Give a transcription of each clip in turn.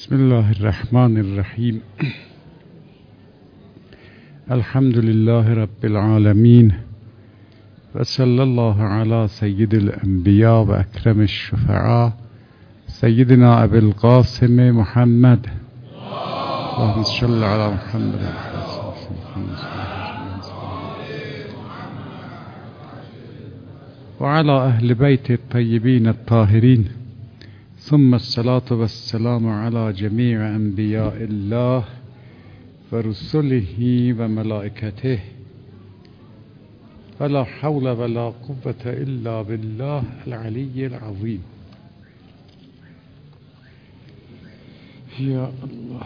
بسم الله الرحمن الرحیم. الحمد لله رب العالمین و صلی الله علی سید الانبیاء و اکرم الشفعاء سیدنا ابی القاسم محمد اللهم صل علی محمد و علی اهل بیت الطیبین الطاهرین ثم الصلاة والسلام على جميع انبیاء الله و رسله و ملائکته ولا حول ولا قوة الا بالله العلی العظیم. یا الله.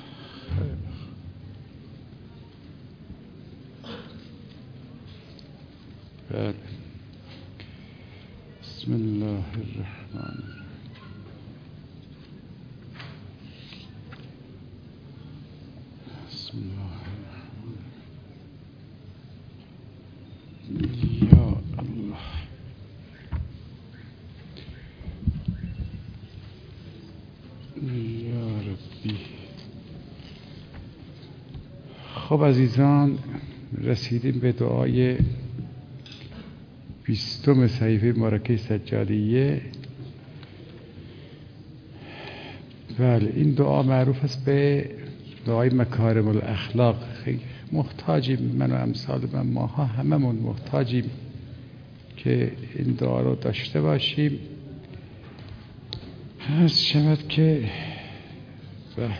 بسم الله الرحمن الرحیم. بسم الله الرحمن الرحیم. یا الله. یا ربی. خب عزیزان، رسیدیم به دعای 20 صحیفه مبارکه سجادیه. بله، این دعا معروف است به دعای مکارم الاخلاق. خیلی محتاجیم، من و امثال ماها هممون محتاجیم که این دعا رو داشته باشیم. عرض شود که بله،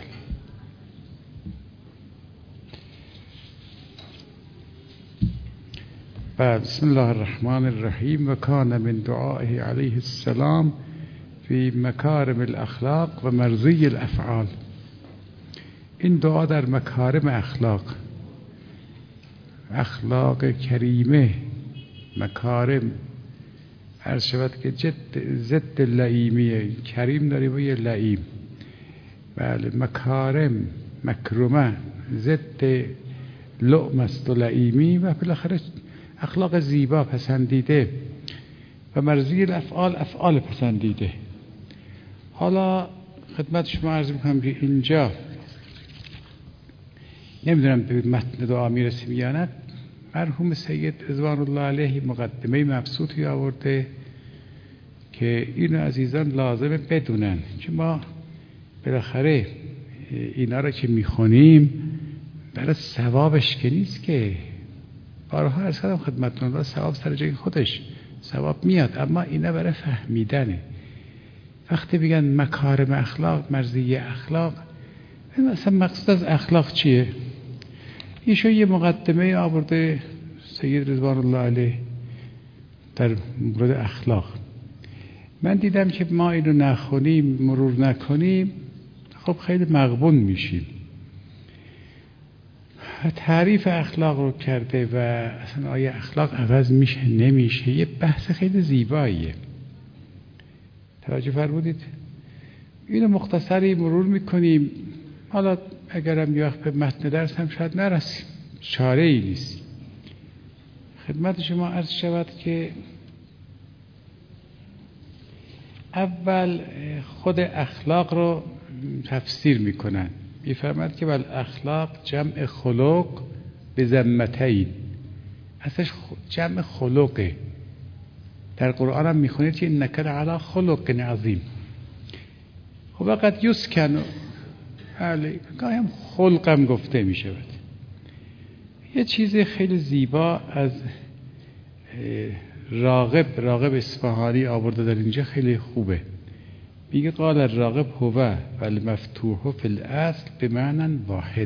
بسم الله الرحمن الرحیم. و کان من دعائه علیه السلام فی مکارم الاخلاق و مرضی الافعال. این دعا در مکارم اخلاق کریمه، مکارم عرض شود که ضد لئیمیه. کریم داریم و یه لئیم. بله، مکارم مکرمه ضد لؤم است و لئیمی، و بالاخره اخلاق زیبا پسندیده و مرضی الافعال افعال پسندیده. حالا خدمت شما عرض می‌کنم که اینجا نمیدونم به متن دعا میرسیم یا نه. مرحوم سید رضوان الله علیه مقدمه مبسوطی آورده که اینو عزیزان لازمه بدونن که ما بالاخره اینا رو که میخونیم برای ثوابش که نیست، که بارها عرض کردم خدمتتون، ثواب سر جای خودش ثواب میاد، اما اینا برای فهمیدنه. وقتی میگن مکارم اخلاق، مرضی اخلاق، مثلا مقصود از اخلاق چیه؟ ایشون یه مقدمه آورده سید رضوان الله علیه در مورد اخلاق. من دیدم که ما اینو نخونیم، مرور نکنیم، خب خیلی مغبون میشیم. تعریف اخلاق رو کرده و اصلا آیا اخلاق عوض میشه نمیشه، یه بحث خیلی زیباییه. توجه فرمودید؟ اینو مختصری مرور میکنیم. حالا اگرم یه وقت به متن درس هم شاید نرسیم، چاره ای نیست. خدمت شما عرض شود که اول خود اخلاق رو تفسیر میکنن. میفرماد که بل اخلاق جمع خلق به ضمتین. اصلش جمع خلقه. در قرآن هم میخونید که انک لعلی خلق عظیم. خب وقت یسکن بله، گاهی هم خلقم گفته می شود. یه چیز خیلی زیبا از راغب اصفهانی آورده در اینجا، خیلی خوبه. میگه قال الراغب هو والمفتوح فی الاصل بمعنی واحد.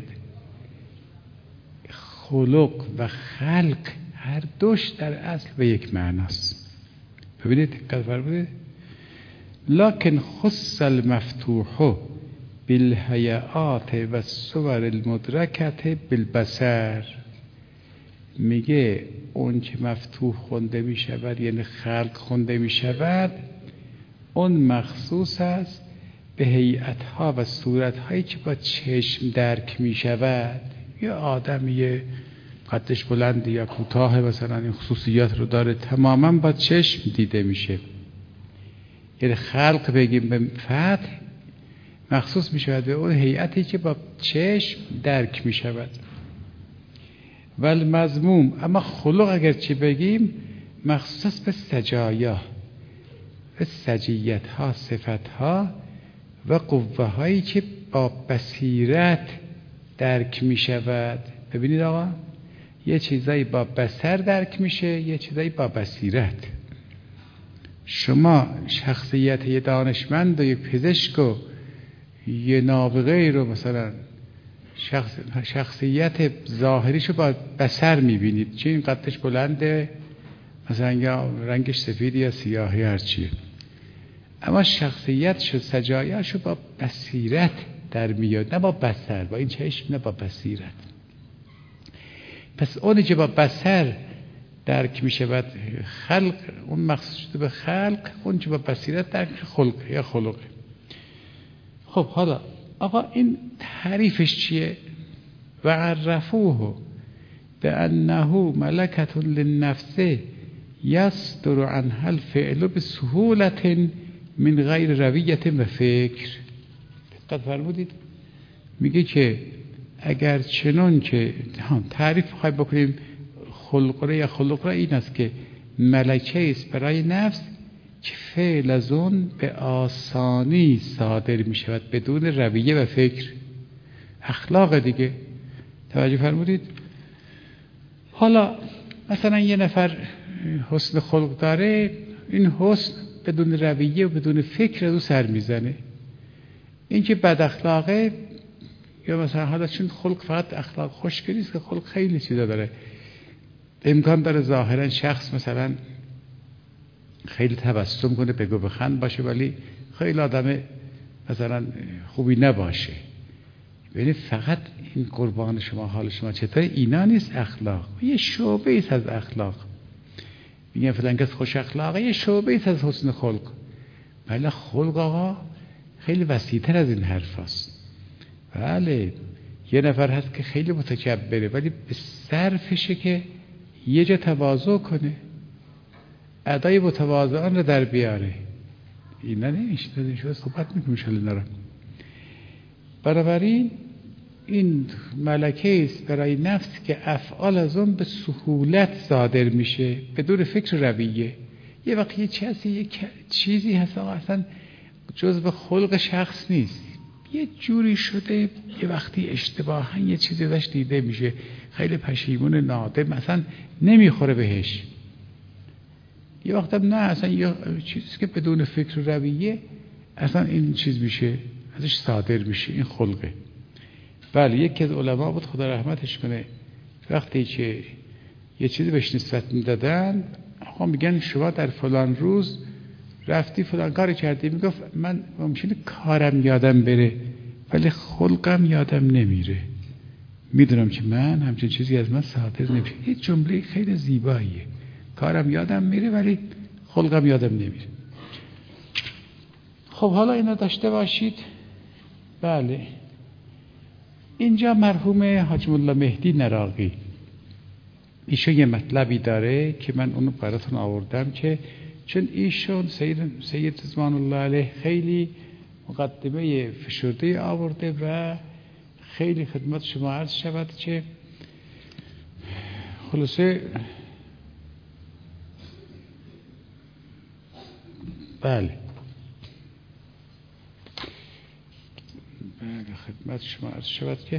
خلق و خلق هر دوش در اصل به یک معناست. ببینید دقت فرمودید. لکن خص المفتوح بالهیئات و الصور المدرکه بالبصر. میگه اون که مفتوح خونده می شود، یعنی خلق خونده می شود، اون مخصوص است به هیئت‌ها و صورت‌هایی که با چشم درک می شود. یه آدمی قدش بلند یا کوتاه مثلا این خصوصیات رو داره، تماما با چشم دیده میشه. یعنی خلق بگیم به فتح مخصوص می شود به اون هیئتی که با چشم درک می شود. والمذموم، اما خلق اگر چی بگیم مخصوص به سجایا، به سجیت ها، صفت ها و قوه هایی که با بصیرت درک می شود. ببینید آقا، یه چیزایی با بصر درک میشه، یه چیزایی با بصیرت. شما شخصیت یه دانشمند و یه پزشک و یه نابغه رو مثلا شخصیت ظاهریشو با بصر میبینید، چه این قدش بلنده مثلا یا رنگش سفید یا سیاهی هرچیه، اما شخصیتشو سجایاشو با بصیرت در میاد، نه با بصر، با این چشم، نه با بصیرت. پس اونی که با بصر درک میشه و خلق، اون مخصوص شده به خلق، اون که با بصیرت درک میشه خلق یا خلق. خب حالا آقا این تعریفش چیه؟ و عرفوه بانه ملکة للنفس یصدر عنها الفعل بسهولة من غیر رویة و فکر. دقت فرمودید؟ میگه که اگر چنان که تعریف خواهی بکنیم خلقه یا خلقه این است که ملکه است برای نفس که فعل از اون به آسانی صادر می شود بدون رویه و فکر. اخلاق دیگه، توجه فرمودید؟ حالا مثلا یه نفر حسن خلق داره، این حسن بدون رویه و بدون فکر از او سر میزنه. این که بد اخلاقه، یا مثلا حالا چون خلق فقط اخلاق خوشگلی است که خلق خیلی چیزا داره، امکان داره ظاهرا شخص مثلا خیلی تبسم کنه، بگو بخند باشه، ولی خیلی آدم مثلا خوبی نباشه. یعنی فقط این قربان شما حال شما چطور، اینا نیست اخلاق، یه شعبه ایست از اخلاق. میگن فلان کس خوش اخلاقه، یه شعبه ایست از حسن خلق. بله خلق آقا خیلی وسیع‌تر از این حرف هست. بله یه نفر هست که خیلی متکبره ولی به صرفشه که یه جا تواضع کنه، ادای متواضعان رو در بیاره. اینا نمیشه، شده صحبت میکنم شاید نرم. بنابراین این ملکه است برای نفس که افعال از اون به سهولت صادر میشه بدون فکر رویه. یه وقت یه چیزی هست آقا اصلا جزء خلق شخص نیست، یه جوری شده یه وقتی اشتباها یه چیزی ازش دیده میشه، خیلی پشیمون، نادم، مثلا نمیخوره بهش. یه وقت هم نه، اصلا یه چیزی که بدون فکر و رویه اصلا این چیز میشه ازش صادر میشه، این خلقه. بله یکی از علما بود خدا رحمتش کنه، وقتی که یه چیزی بهش نسبت میدادن، آقا میگن شما در فلان روز رفتی فلان کاری کردی، میگفت من ممکنه کارم یادم بره ولی خلقم یادم نمیره، میدونم که من همچین چیزی از من صادر نمیشه. یه جمله خیلی زیباییه، کارم یادم میره ولی خلقم یادم نمیره. خب حالا اینا داشته باشید. بله اینجا مرحوم حاج مولا مهدی نراقی ایشون یه مطلبی داره که من اونو براتون آوردم، که چون ایشون سید رضوان الله علیه خیلی مقدمه فشرده آورده و خیلی خدمت شما عرض شود که خلاصه بله خدمت شما عرض شود که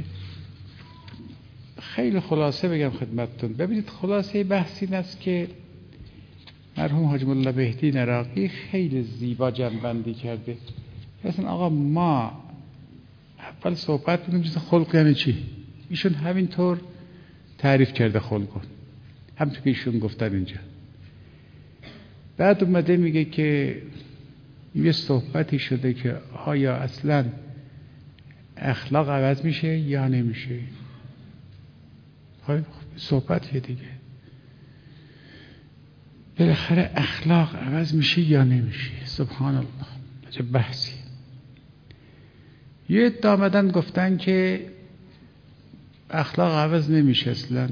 خیلی خلاصه بگم خدمتتون. ببینید خلاصه بحث این است که مرحوم حاج مولا مهدی نراقی خیلی زیبا جمع‌بندی کرده. مثلا آقا ما اول صحبت بودیم چیز خلق یعنی چی، ایشون همینطور تعریف کرده خلقو، همونطور که ایشون گفتن اینجا. بعد اومده میگه که یه صحبتی شده که آیا اصلا اخلاق عوض میشه یا نمیشه. صحبتیه دیگه، بالاخره اخلاق عوض میشه یا نمیشه. سبحان الله، چه بحثی. یه دامدن گفتن که اخلاق عوض نمیشه اصلا،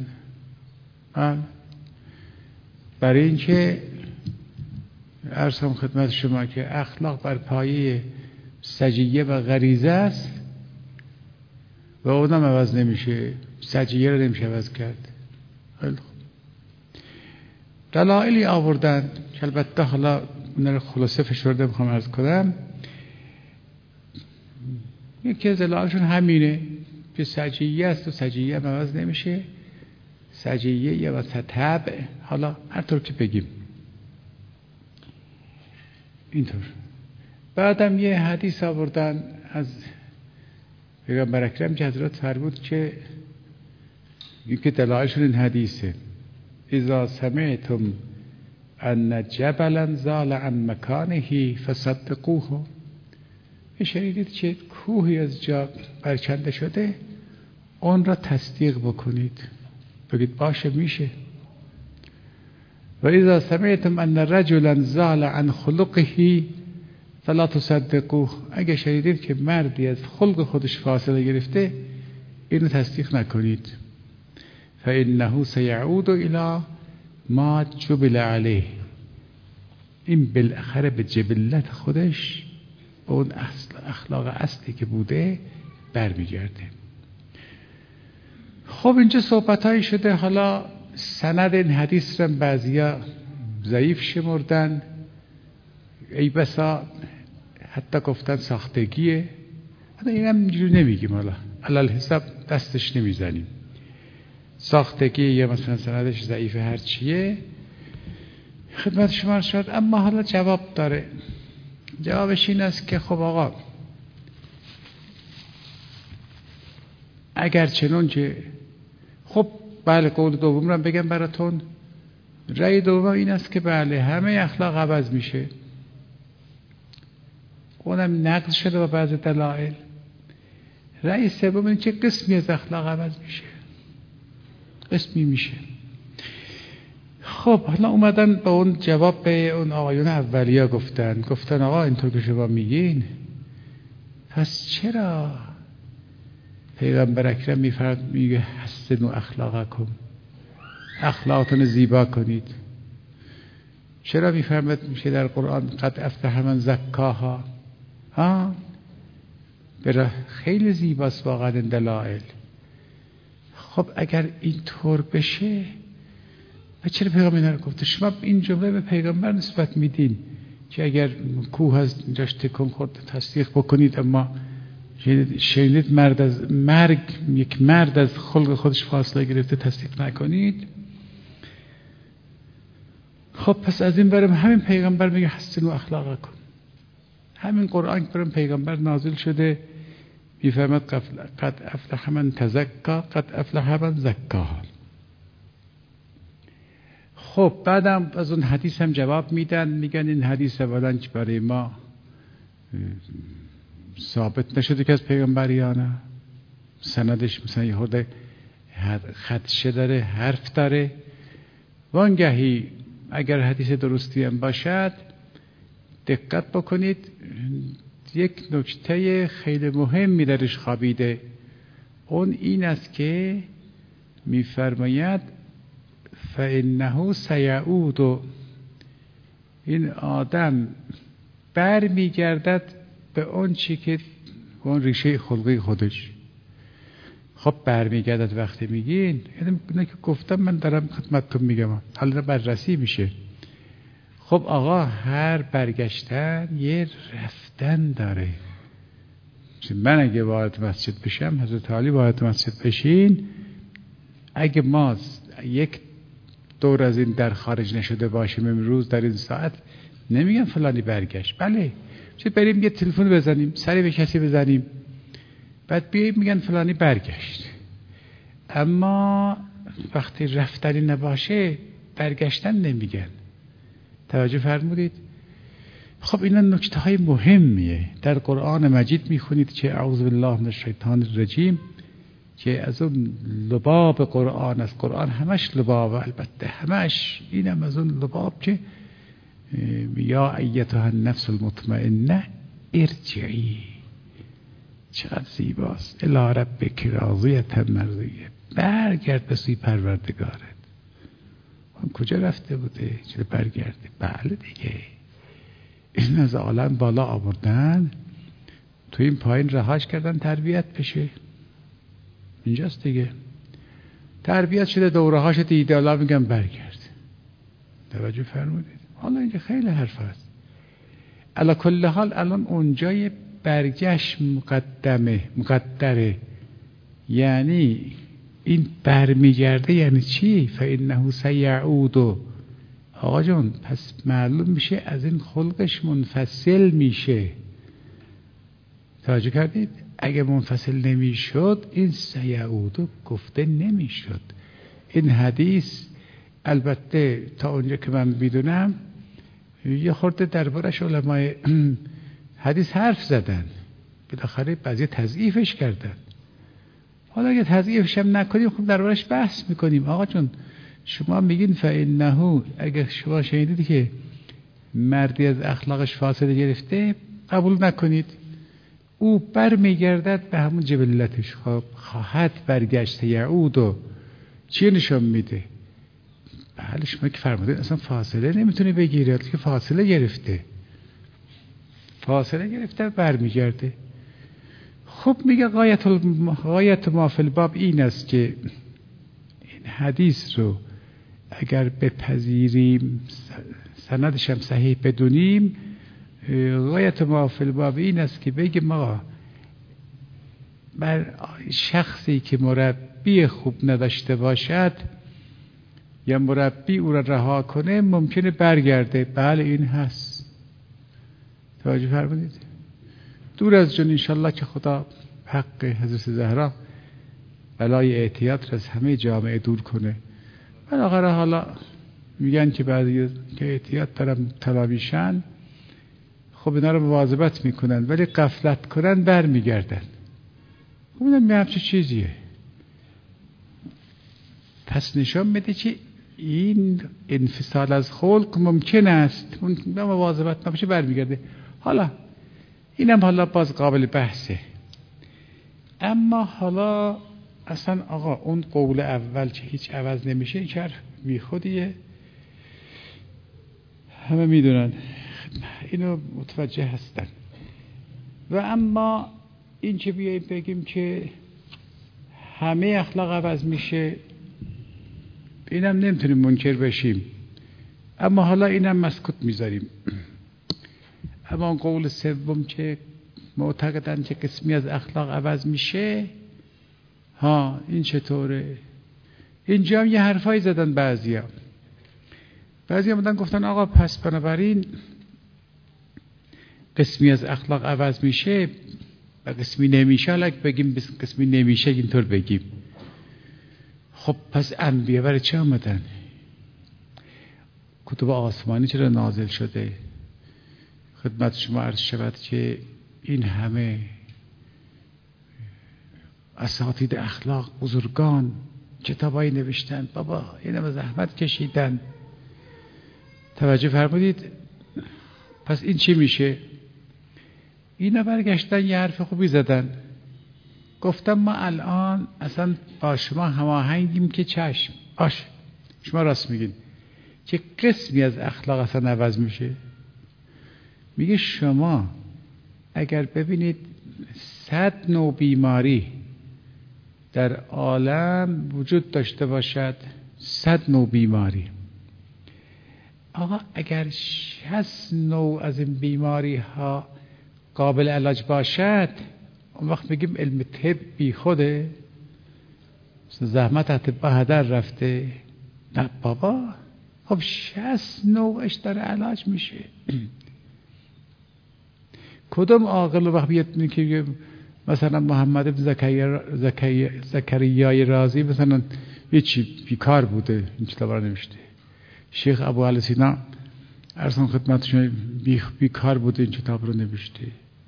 برای اینکه عرضم خدمت شما که اخلاق بر پایه سجیه و غریزه است و اونم عوض نمیشه، سجیه رو نمیشه عوض کرد. خیلی خوب. دلایلی آوردن که البته حالا اون رو خلاصه فشرده میخوام عرض کنم. یکی از دلایلشون همینه که سجیه است و سجیه هم عوض نمیشه، سجیه یا طبع، حالا هر طور که بگیم اینطور. بعدم یه حدیث آوردن از پیغمبر اکرم که حضرت فرمود که یکی دلایلشون این حدیثه: اذا سمعتم ان جبلا زال عن مکانه فصدقوه. شنیدید که کوهی از جا برکنده شده، اون را تصدیق بکنید، بگید باشه میشه. و اذا سمعتم ان رجلا زال عن خلقه فلا تصدقوه. اگه شنیدید که مردی از خلق خودش فاصله گرفته، اینو تصدیق نکنید. فانه سیعود الی ما جبل علیه. این بالاخره به جبلت خودش، به اون اخلاق اصلی که بوده برمیگرده. خب اینجا صحبتایی شده. حالا سند این حدیث را بعضیا ضعیف شمردن، ای بسا حتی گفتن ساختگیه. حتی اینم اینجوری نمیگیم، حالا علل حساب دستش نمیزنیم. ساختگی یا مثلا سندش ضعیف هر چیه خدمت شما شد. اما حالا جواب داره. جوابش این است که خب آقا، اگر چنانچه، خب بله، قول دوم رو بگم براتون. رأی دوم این است که بله، همه اخلاق عوض میشه، اونم نقض شده با بعض دلایل. رأی سوم این که قسمی از اخلاق عوض میشه، قسمی میشه. خب حالا اومدن با اون جواب به اون آقایون اولیا گفتن آقا اینطور که شما میگین، پس چرا پیغمبر اکرم میگه حسنوا اخلاقکم، اخلاقتون زیبا کنید؟ چرا میفرماید میشه در قرآن قد افلح من زکاها؟ خیلی زیباست واقعا این دلایل. خب اگر اینطور بشه، و چرا پیغمبر رو گفته؟ شما این جمله به پیغمبر نسبت میدین که اگر کوه از اینجاش تکون خورد تصدیق بکنید، اما شنید یک مرد از خلق خودش فاصله گرفته تصدیق نکنید. خب پس از این برم همین پیغمبر میگه حسنوا اخلاقکم. همین قرآن که برم پیغمبر نازل شده میفرماد قد افلح من تزکا قد افلح من زکاها. خب بعدم از اون حدیث هم جواب میدن، میگن این حدیث اولا که برای ما ثابت نشده که از پیغمبریانه، سندش مثلا یه خورده خدشه داره، حرف داره. وانگهی اگر حدیث درستی هم باشد، دقت بکنید یک نکته خیلی مهمی درش خوابیده. اون این است که میفرماید فانه سیعود، این آدم بر میگردد به اون چی که اون ریشه خلقی خودش. خب برمیگردد وقتی میگین، اینه که گفتم من دارم خدمتتون میگم، حالا بررسی میشه. خب آقا، هر برگشتن یه رفتن داره. من اگه وارد مسجد بشم، حضرت علی وارد مسجد بشین، اگه ما یک دور از این در خارج نشده باشیم امروز در این ساعت، نمیگم فلانی برگشت، بله چه بریم یه تلفن بزنیم، سری به کسی بزنیم، بعد بیاییم میگن فلانی برگشت. اما وقتی رفتنی نباشه برگشتن نمیگن. توجه فرمودید؟ خب اینا نکته های مهمیه. در قرآن مجید میخونید که اعوذ بالله من الشیطان الرجیم، که از اون لباب قرآن، از قرآن همش لباب، البته همش اینم از اون لباب که یا ایتها النفس المطمئنه ارجعی. چقدر زیباست. الی ربک راضیة مرضیه، برگرد به سوی پروردگارت. کجا رفته بوده؟ چرا برگرده؟ بله دیگه، این از عالم بالا آوردن تو این پایین رهاش کردن تربیت بشه. اینجاست دیگه. تربیت شده، دوره هاش دیده، الله میگم برگرد. توجه فرمودید؟ حالا اینجا خیلی حرف هست. علی کل حال الان اونجای برگشت مقدره. یعنی این برمیگرده یعنی چی؟ فانه سیعود. آقا جون پس معلوم میشه از این خلقش منفصل میشه. توجه کردید؟ اگه منفصل نمیشد این سیعود گفته نمیشد. این حدیث البته تا اونجا که من میدونم یه خورده دربارش علمای حدیث حرف زدن، بالاخره بعضی تضعیفش کردن. حالا اگه تضعیفش هم نکنیم خب دربارش بحث میکنیم. آقا جون شما میگین فانه، اگه شما شنیدید که مردی از اخلاقش فاصله گرفته قبول نکنید، او برمیگردد به همون جبلتش. خب خواهد برگشت یعود و چی نشون میده؟ بله شما که فرمودید اصلا فاصله نمیتونه بگیره که فاصله گرفته برمیگرده. خب میگه غایت ما فی الباب این است که این حدیث رو اگر بپذیریم سندش هم صحیح بدونیم، غایت ما فی الباب این است که بگیم ما بر شخصی که مربی خوب نداشته باشد یا مربی او را رها کنه ممکنه برگرده. بله این هست. توجه فرمودید؟ دور از جون انشالله که خدا حق حضرت زهرا بلای اعتیاد را از همه جامعه دور کنه. بالاخره حالا میگن که بعضی که اعتیاد دارن مبتلا میشن، خب اینا رو مواظبت میکنن ولی غفلت کنن برمیگردن. خب اینم یه همچه چیزیه. پس نشان میده که این انفصال از خلق ممکن است، اون مواظبت نباشه برمیگرده. حالا اینم حالا باز قابل بحثه. اما حالا اصلا آقا اون قول اول که هیچ عوض نمیشه این که بی خودیه، همه میدونن، اینو متوجه هستن. و اما این که بیاییم بگیم که همه اخلاق عوض میشه، اینم نمیتونیم منکر بشیم، اما حالا اینم مسکوت میذاریم. اما اون قول سوم که معتقدن که قسمی از اخلاق عوض میشه، ها این چطوره؟ اینجا هم یه حرفایی زدن بعضیا بودن گفتن آقا پس بنابراین قسمی از اخلاق عوض میشه و قسمی نمیشه. حالا بگیم قسمی نمیشه اینطور بگیم، خب پس انبیاء برای چه آمدن؟ کتب آسمانی چرا نازل شده؟ خدمت شما عرض شود که این همه اساتید اخلاق بزرگان کتابایی نوشتن، بابا این همه زحمت کشیدن. توجه فرمودید؟ پس این چی میشه؟ اینا برگشتن یه حرف خوبی زدن، گفتم ما الان اصلا با شما هماهنگیم که چشم باشه، شما راست میگین که قسمی از اخلاق اصلا عوض میشه. میگه شما اگر ببینید 100 نوع بیماری در عالم وجود داشته باشد، 100 نوع بیماری، آقا اگر 60 نوع از این بیماری ها قابل علاج باشد، اون وقت بگیم علم طب بی خوده، زحمت اطباء هدر رفته؟ نه بابا، خب 60 نوعش داره علاج میشه. کدوم عاقل وقت بیاد که مثلا محمد بن زکریای رازی مثلا یه چی بیکار بوده این کتاب رو نوشته، شیخ ابو علی سینا ارسان خدمتشون بیکار بوده این کتاب رو نوشته.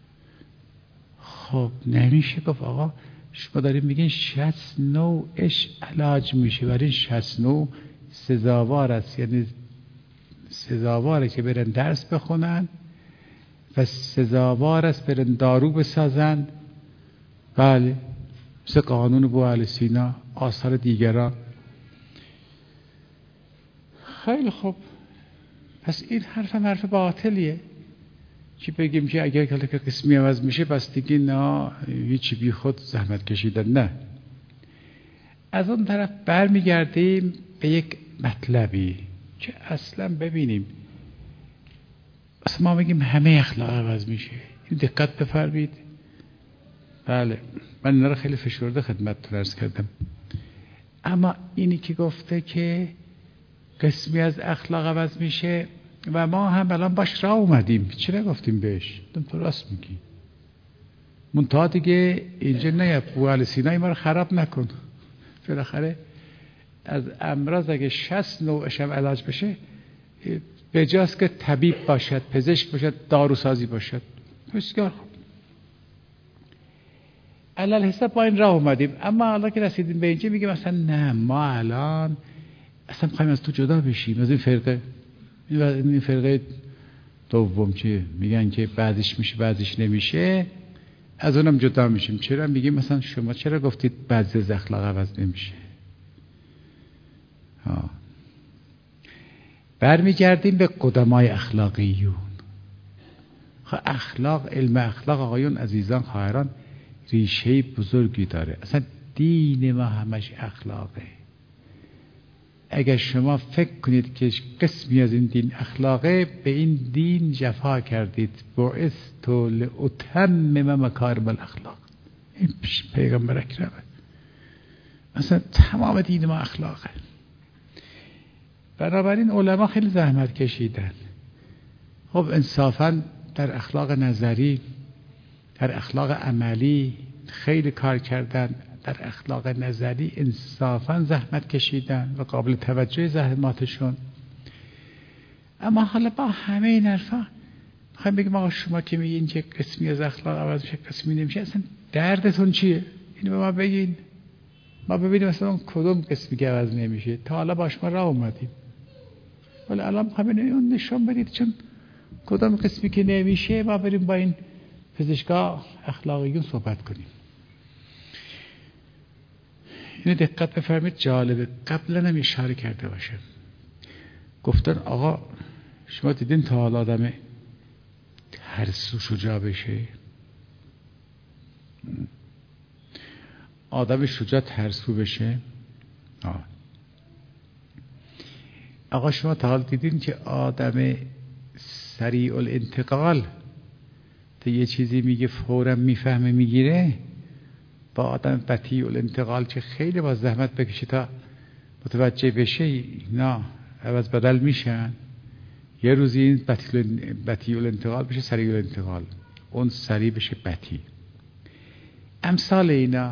خب نمیشه گفت آقا شما داریم میگین 60 نوعش علاج میشه، برای 60 نوع سزاوار است، یعنی سزاواره که برن درس بخونن و سزاوار است برن دارو بسازن. بله مثل قانون ابو علی سینا، آثار دیگران. خیلی خوب، پس این حرف باطلیه. چی بگیم که اگر که قسمی عوض میشه پس دیگه نه هیچی بی خود زحمت کشیدن، نه. از اون طرف برمیگردیم به یک مطلبی که اصلا ببینیم اصلا ما میگیم همه اخلاق عوض میشه. این دقت بفرمایید. بله من اینا رو خیلی فشرده خدمتتون عرض کردم، اما اینی که گفته که قسمی از اخلاق عوض میشه و ما هم الان باش راه اومدیم، چرا گفتیم بهش؟ تو راست میگی، منتها دیگه اینجا نه بوال سینای ما رو خراب نکن. بالاخره از امراض اگه 60 نوعش هم علاج بشه، به جاست که طبیب باشد، پزشک باشد، داروسازی باشد. بسیار خوب. علل حساب با این راه اومدیم، اما حالا که رسیدیم به اینجا میگیم مثلا نه ما الان اصلا میخوایم از تو جدا بشیم، از این فرقه. این فرقه دوم چیه؟ میگن که بعضیش میشه بعضیش نمیشه، از اونم جدا میشیم. چرا؟ میگیم مثلا شما چرا گفتید بعضی از اخلاق عوض نمیشه؟ برمیگردیم به قدمای اخلاقیون. اخلاق، علم اخلاق آقایون عزیزان خواهران ریشه بزرگی داره. اصلا دین ما همش اخلاقه. اگر شما فکر کنید که قسمی از این دین اخلاقه، به این دین جفا کردید. بعثت لأتمم مکارم الاخلاق. این پیغمبر اکرمه. اصلا تمام دین ما اخلاقه. بنابراین علما خیلی زحمت کشیدن. خب انصافا در اخلاق نظری، در اخلاق عملی خیلی کار کردن. در اخلاق نظری انصافا زحمت کشیدن و قابل توجه زحماتشون. اما حالا با همه این حرفا میخوایم بگیم آقا شما که میگین که قسمی از اخلاق عوض میشه قسمی نمیشه، اصلا دردتون چیه؟ اینو به ما بگین، ما ببینیم مثلا کدوم قسمی که عوض نمیشه. تا حالا باش ما راه اومدیم، ولی الان میخوایم نشون بدید چون کدوم قسمی که نمیشه ما بریم با این پزشکا اخلاقیون صحبت کنیم. اینو دقت بفرمایید، جالبه. قبلا هم اشاره کرده باشم، گفتن آقا شما دیدین تا حالا آدم ترسو شجاع بشه؟ آدم شجاع ترسو بشه؟ آقا شما تا حالا دیدین که آدم سریع الانتقال تا یه چیزی میگه فوراً میفهمه میگیره، با آدم بطیء الانتقال که خیلی با زحمت بکشه تا متوجه بشه، اینا عوض بدل میشن؟ یه روزی این بطیء الانتقال بشه سریع الانتقال، اون سریع بشه بطیء. امثال اینا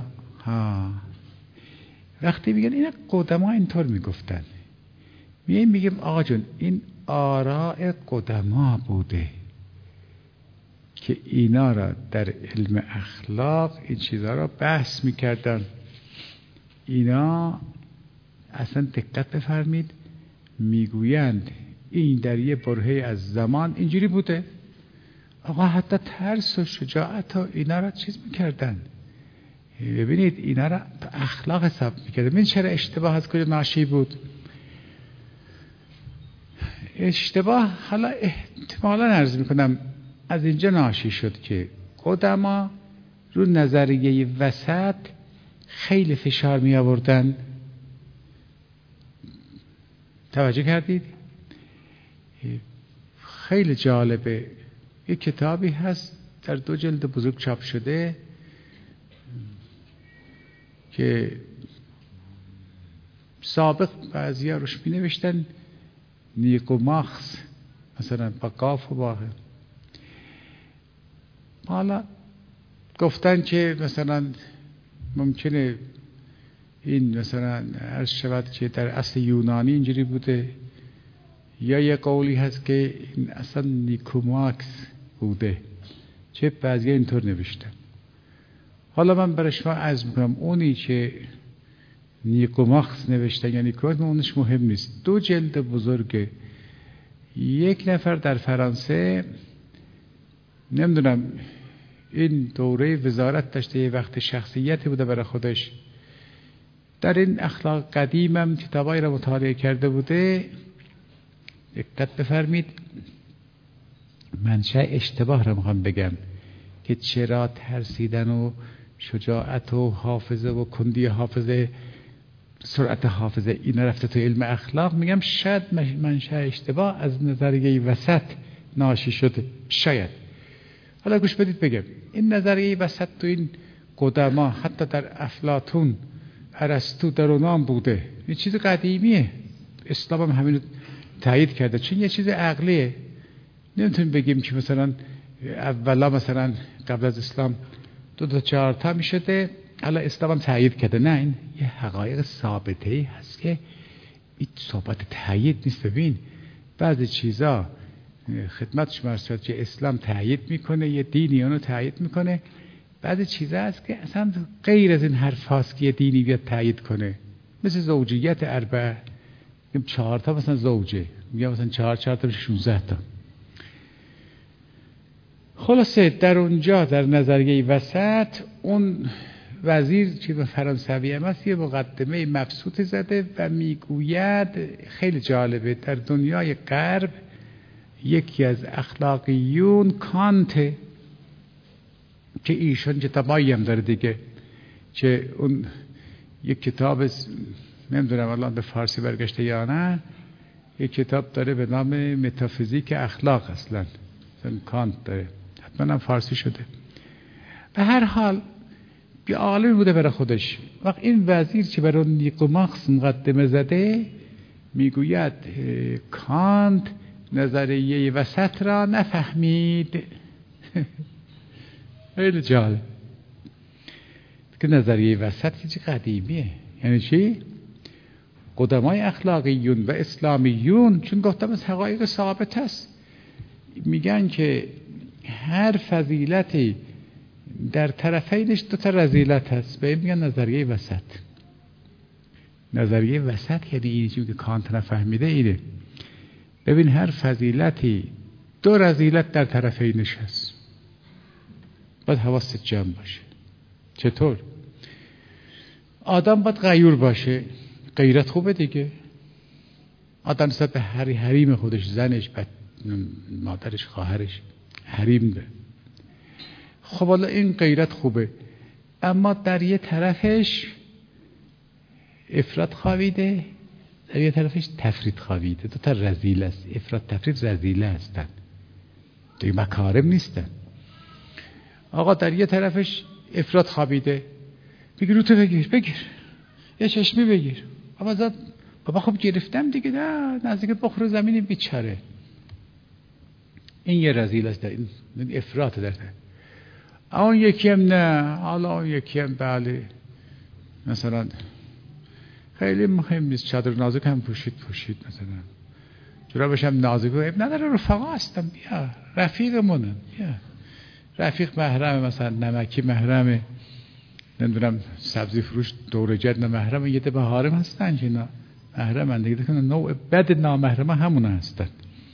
وقتی میگن اینا قدما اینطور میگفتن، میگیم آقا جون این آراء قدما بوده که اینا را در علم اخلاق این چیزها را بحث میکردن. اینا اصلا دقت بفرمید، میگویند این در یه برهه از زمان اینجوری بوده. آقا حتی ترس و شجاعت و اینا را چیز میکردن. ببینید اینا را اخلاق حساب میکردن. من چرا اشتباه از کجا ناشی بود؟ اشتباه حالا احتمالا عرض میکنم از اینجا ناشی شد که قدما رو نظریه وسط خیلی فشار می آوردن. توجه کردید؟ خیلی جالبه. یک کتابی هست در 2 جلد بزرگ چاپ شده که سابق بعضی‌ها روش می نوشتن نیکوماخس، مثلا با قاف و با. حالا گفتن که مثلا ممکنه این مثلا عرض شود که در اصل یونانی اینجوری بوده، یا یه قولی هست که این اصلا نیکوماکس بوده، چه بعضی اینطور نوشتن. حالا من برای شما عرض میکنم اونی که نیکوماکس نوشتن یا نیکوماکس اونش مهم نیست. 2 جلد بزرگه. یک نفر در فرانسه، نمیدونم این دوره وزارت داشته، یه وقت شخصیتی بوده برای خودش، در این اخلاق قدیمم کتابایی را مطالعه کرده بوده. دقت بفرمید، منشأ اشتباه رو میخوام بگم که چرا ترسیدن و شجاعت و حافظه و کندی حافظه، سرعت حافظه، اینا رفته تو علم اخلاق. میگم شاید منشأ اشتباه از نظریه وسط ناشی شده، شاید. حالا گوش بدید بگم، این نظریه وسط تو این قدما، حتی در افلاطون، ارسطو، در اونام بوده. این چیز قدیمیه، اسلام هم همین تایید کرده، چون یه چیز عقلیه. نمیتونیم بگیم که مثلا اولا مثلا قبل از اسلام 2 تا 4 تا میشده، حالا اسلام هم تایید کرده. نه، این یه حقایق ثابته ای هست که این صحبت تایید نیست. ببین بعضی چیزا خدمت شما عرض شد که اسلام تایید میکنه، یه دینی اونو تایید میکنه. بعضی چیزا هست که اصلا غیر از این حرف هاست که یه دینی بیاد تایید کنه، مثل زوجیت اربعه. 4 تا مثلا زوجه، میگم مثلا 4 تا بشه 16 تا. خلاصه در اونجا در نظریه وسط اون وزیر که به فرانسوی هم هست یه مقدمه مبسوط زده و میگوید خیلی جالبه، در دنیای غرب یکی از اخلاقیون کانت که ایشون کتابایی هم داره دیگه، که اون یک کتاب نمیدونم الان به فارسی برگشته یا نه، یک کتاب داره به نام متافیزیک اخلاق، اصلا کانت داره، حتما هم فارسی شده. به هر حال بی عالم بوده برای خودش. وقت این وزیر که برای نیقوماخس مقدمه زده میگوید کانت نظریه وسط را نفهمید. خیلی جالب که نظریه وسط که قدیمیه. یعنی چی؟ قدمای اخلاقیون و اسلامیون، چون گفتم از حقایق ثابت است، میگن که هر فضیلتی در طرفینش 2 تا رذیلت هست، به این میگن نظریه وسط. نظریه وسط یعنی این چیزی که کانت نفهمیده اینه. ببین هر فضیلتی 2 رذیلت در طرفینش هست، باید حواست جمع باشه. چطور؟ آدم باید غیور باشه، غیرت خوبه دیگه. آدم نسبت به حریم خودش، زنش، مادرش، خواهرش، حریم ده. خب حالا این غیرت خوبه، اما در یه طرفش افراط خوابیده، در یه طرفش تفرید خوابیده. 2 تا رذیل است. افراط تفرید رذیله هستن دیگه، مکارم نیستن. آقا در یه طرفش افراط خوابیده، بگیر رو تو بگیر یه چشمی بگیر. بابا خب گرفتم دیگه، نه نزدیک بخور زمین بیچاره. این یه رذیل است، این افراط داره. اون یکی هم نه، حالا اون یکی هم بله مثلا خیلی مهم نیست، چادر نازک هم پوشید مثلا جورابش هم نازک، نداره، رفقا هستم، بیا رفیقمونن، بیا رفیق محرم، مثلا نمکی محرمه، نمیدونم سبزی فروش دورجد محرمه، یه به حارم هستن که اینا محرمن دیگه، نوع بد نامحرم همون هستن،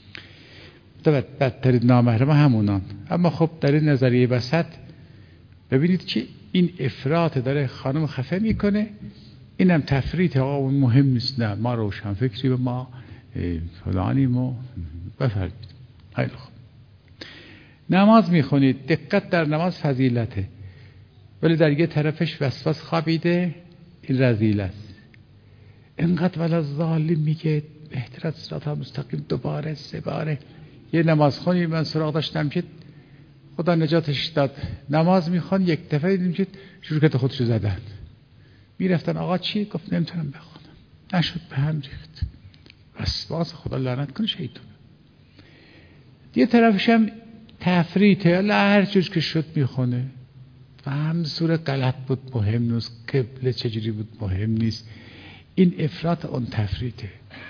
بدترین نامحرم همونان. اما خب در این نظریه وسط ببینید که این افراط داره خانم خفه میکنه، اینم تفریط. آقا اون مهم نیست، نه ما روشن فکری و ما فلانیم و بفرمایید. خیلی خوب، نماز میخونید، دقت در نماز فضیلته، ولی در یه طرفش وسواس خوابیده، این رذیل است. اینقدر ولا ظالم میگه بهتر از صراط مستقیم 2 باره 3 باره. یه نمازخونی من سراغ داشتم که خدا نجاتش داد، نماز میخوان، یک دفعه دیدیم که شروع کرد خودشو زدن. میرفتن آقا چی؟ گفت نمیتونم بخونم. نشد، به هم ریخت. وسواس، خدا لعنت کنه شیطان. یه طرفش هم تفریطه، هر چیز که شد میخونه. و هم سوره غلط بود مهم نیست، قبله چجوری بود مهم نیست. این افراط اون تفریطه.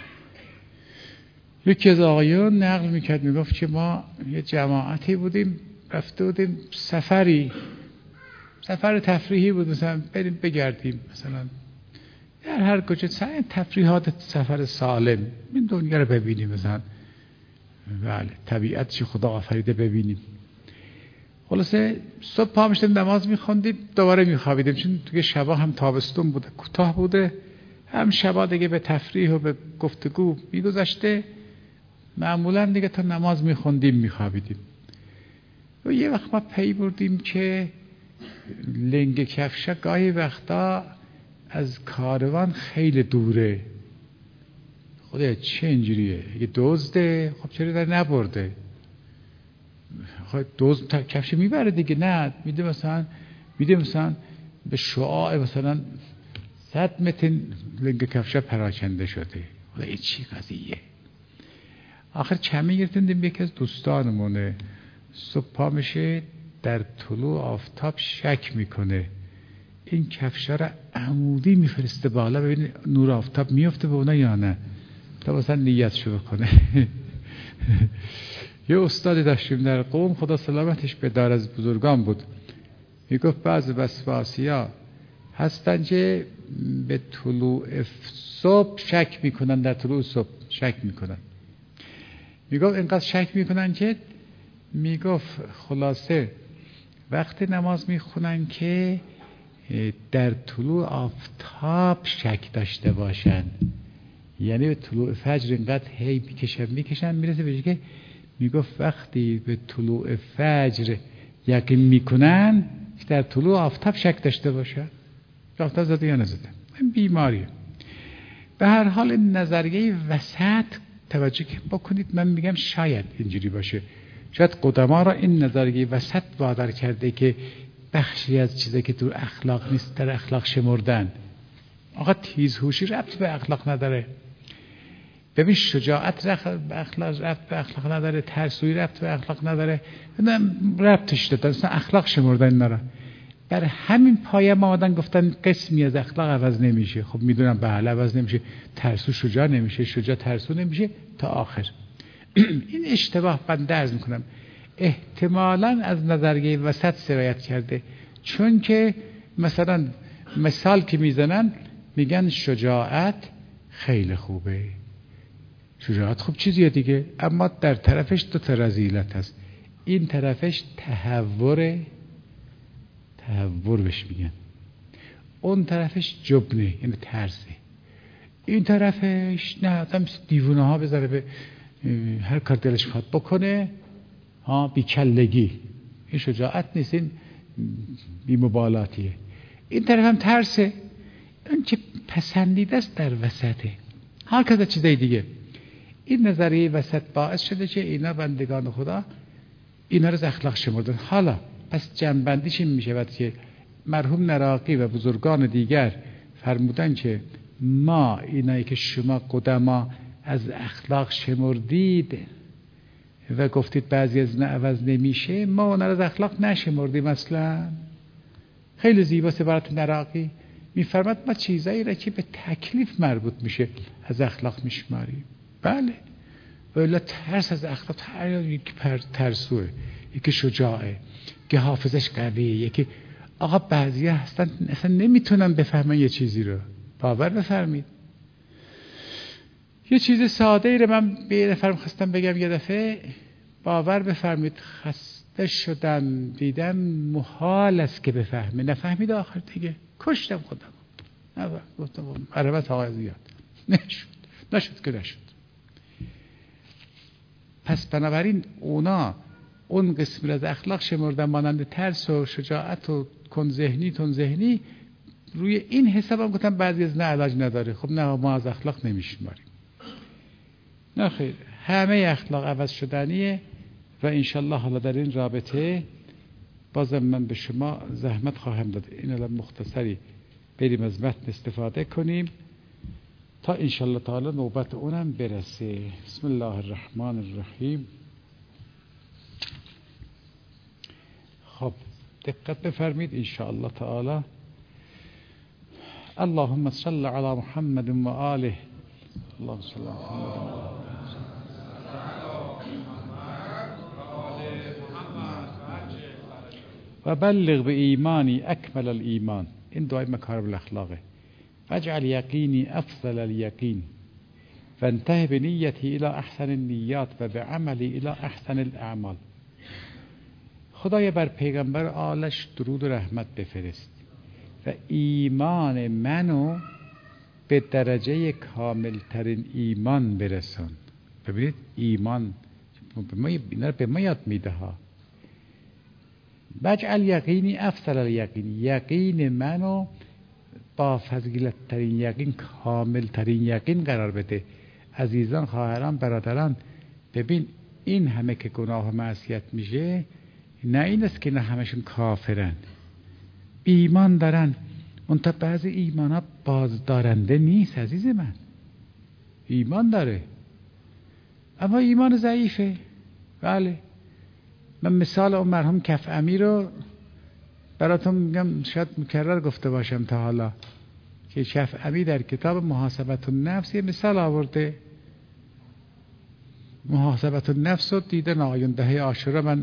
یکی از آقایون نقل میکرد، میگفت که ما یه جماعتی بودیم، رفته بودیم سفر تفریحی بود، مثلا بریم بگردیم، مثلا در هر کجا تفریحات، سفر سالم، این دنیا رو ببینیم، مثلا بله طبیعت چی خدا آفریده ببینیم. خلاصه صبح پا میشدیم نماز میخوندیم، دوباره میخوابیدیم، چون دیگه شبا هم تابستون بوده، کوتاه بوده، هم شبا دیگه به تفریح و به گفتگو میگذشته، معمولا دیگه تا نماز میخوندیم میخوابیدیم. و یه وقت ما پی بردیم که لنگ کفشا گاهی وقتا از کاروان خیلی دوره. خدا چه اینجوریه؟ اگه دزده خب چرا در نبرده؟ خب دزد کفش میبره دیگه. نه، میده مثلا به شعاع مثلا 100 متر لنگ کفشا پراکنده شده. خدا این چی قضیه؟ آخر چمی گرفتیم یکی از دوستانمونه صبح پا میشه در طلوع آفتاب شک میکنه این کفشا را عمودی میفرسته بالا ببین نور آفتاب میفته به اونا یا نه، تا مثلا نیتشو بکنه. یه استادی داشتیم در قم، خدا سلامتش بدار، از بزرگان بود، میگفت بعض وسواسی‌ها هستن که به طلوع صبح شک میکنن، در طلوع صبح شک میکنن. میگفت اینقدر شک میکنن که میگفت خلاصه وقت نماز میخونن که در طلوع آفتاب شک داشته باشن، یعنی به طلوع فجر اینقدر هی میکشن میرسه به که میگفت وقتی به طلوع فجر یقین میکنن که در طلوع آفتاب شک داشته باشن آفتاب زده یا نزده. این بیماریه. به هر حال نظریه وسط توجه بکنید، من میگم شاید اینجوری باشه، شاید قدما را این نظریه وسط وادار کرده که بخشی از چیزی که تو اخلاق نیست در اخلاق شمردن. آقا تیزهوشی ربط به اخلاق نداره. ببین شجاعت ربط به اخلاق نداره، ترسویی ربط به اخلاق نداره، ربطش دادن اصلا اخلاق شمردن نره. بر همین پایه ما آمدن گفتن قسمی از اخلاق عوض نمیشه. خب میدونم بله عوض نمیشه، ترسو شجاع نمیشه، شجاع ترسو نمیشه تا آخر. این اشتباه بنده عرض میکنم احتمالاً از نظریه وسط سرایت کرده، چون که مثلا مثال که میزنن میگن شجاعت خیلی خوبه، شجاعت خوب چیزیه دیگه، اما در طرفش دو تا رذیلت هست. این طرفش تهور بهش میگن، اون طرفش جبنه یعنی ترسه، این طرفش نه آدم دیوونه ها بذاره به هر کار دلش خواهد بکنه، ها بیکلگی. این شجاعت نیست، این بی‌مبالاتیه. این طرف هم ترسه، اون که پسندیده است در وسطه. هر کدوم چیزای دیگه. این نظریه وسط باعث شده که اینا بندگان خدا اینا رو از اخلاق شمردن. حالا پس جنبندیش این میشه که مرحوم نراقی و بزرگان دیگر فرمودن که ما اینایی که شما قدما از اخلاق شمردید و گفتید بعضی از نه عوض نمیشه، ما اونا رو از اخلاق نشمردیم اصلا. خیلی زیباست عبارت نراقی، میفرماد ما چیزایی را که به تکلیف مربوط میشه از اخلاق میشماریم. بله، ولی ترس از اخلاق، یکی ترسوه، یکی شجاعه، که حافظش قویه، یکی آقا بعضی هستن اصلا نمیتونن بفهمن یه چیزی رو. باور بفرمید یه چیز ساده ای رو من به یه نفر خواستم بگم، یه دفعه باور بفرمید خسته شدم، دیدم محال است که بفهمه، نفهمید آخر دیگه کشتم خودم. گفتم عربت آقای زیاد نشد که نشد. پس بنابراین اونا اون قسمی از اخلاق شمردن مانند ترس و شجاعت و کن ذهنی روی این حساب هم گفتم بعضی از نه علاج نداره. خب نه، ما از اخلاق نمیشماریم. نه خیر، همه اخلاق عوض شدنیه و انشالله حالا در این رابطه بازم من به شما زحمت خواهم داد این الان مختصری بریم از متن استفاده کنیم تا انشالله تعالی نوبت اونم برسه. بسم الله الرحمن الرحیم. خب دقت بفرمید انشاءالله تعالی. اللهم صل علی محمد و آله. اللهم صل علی محمد و بلغ به ایمانی اکمل الایمان. این دعای مکارم الاخلاقه. واجعل یقینی افضل الیقین وانتهی بنیتی الى احسن النیات و بعملی الى احسن الاعمال. خدای بر پیغمبر آلش درود و رحمت بفرست و ایمان منو به درجه کامل ترین ایمان برسون. ببینید ایمان به ما یاد میده ها. وجعل یقینی افضل الیقین، یقین منو با فضیلت ترین یقین، کامل ترین یقین قرار بده. عزیزان، خواهران، برادران، ببین این همه که گناه و معصیت میشه، نه این است که نه همشون کافرن، ایمان دارن. اون تا بعضی ایمان ها بازدارنده نیست عزیز من، ایمان داره اما ایمان ضعیفه. بله، من مثال اون مرحوم کفعمی رو براتون میگم، شاید مکرر گفته باشم تا حالا، که کفعمی در کتاب محاسبة النفس یه مثال آورده. محاسبة النفس رو دیدن آقایون، دهه عاشورا من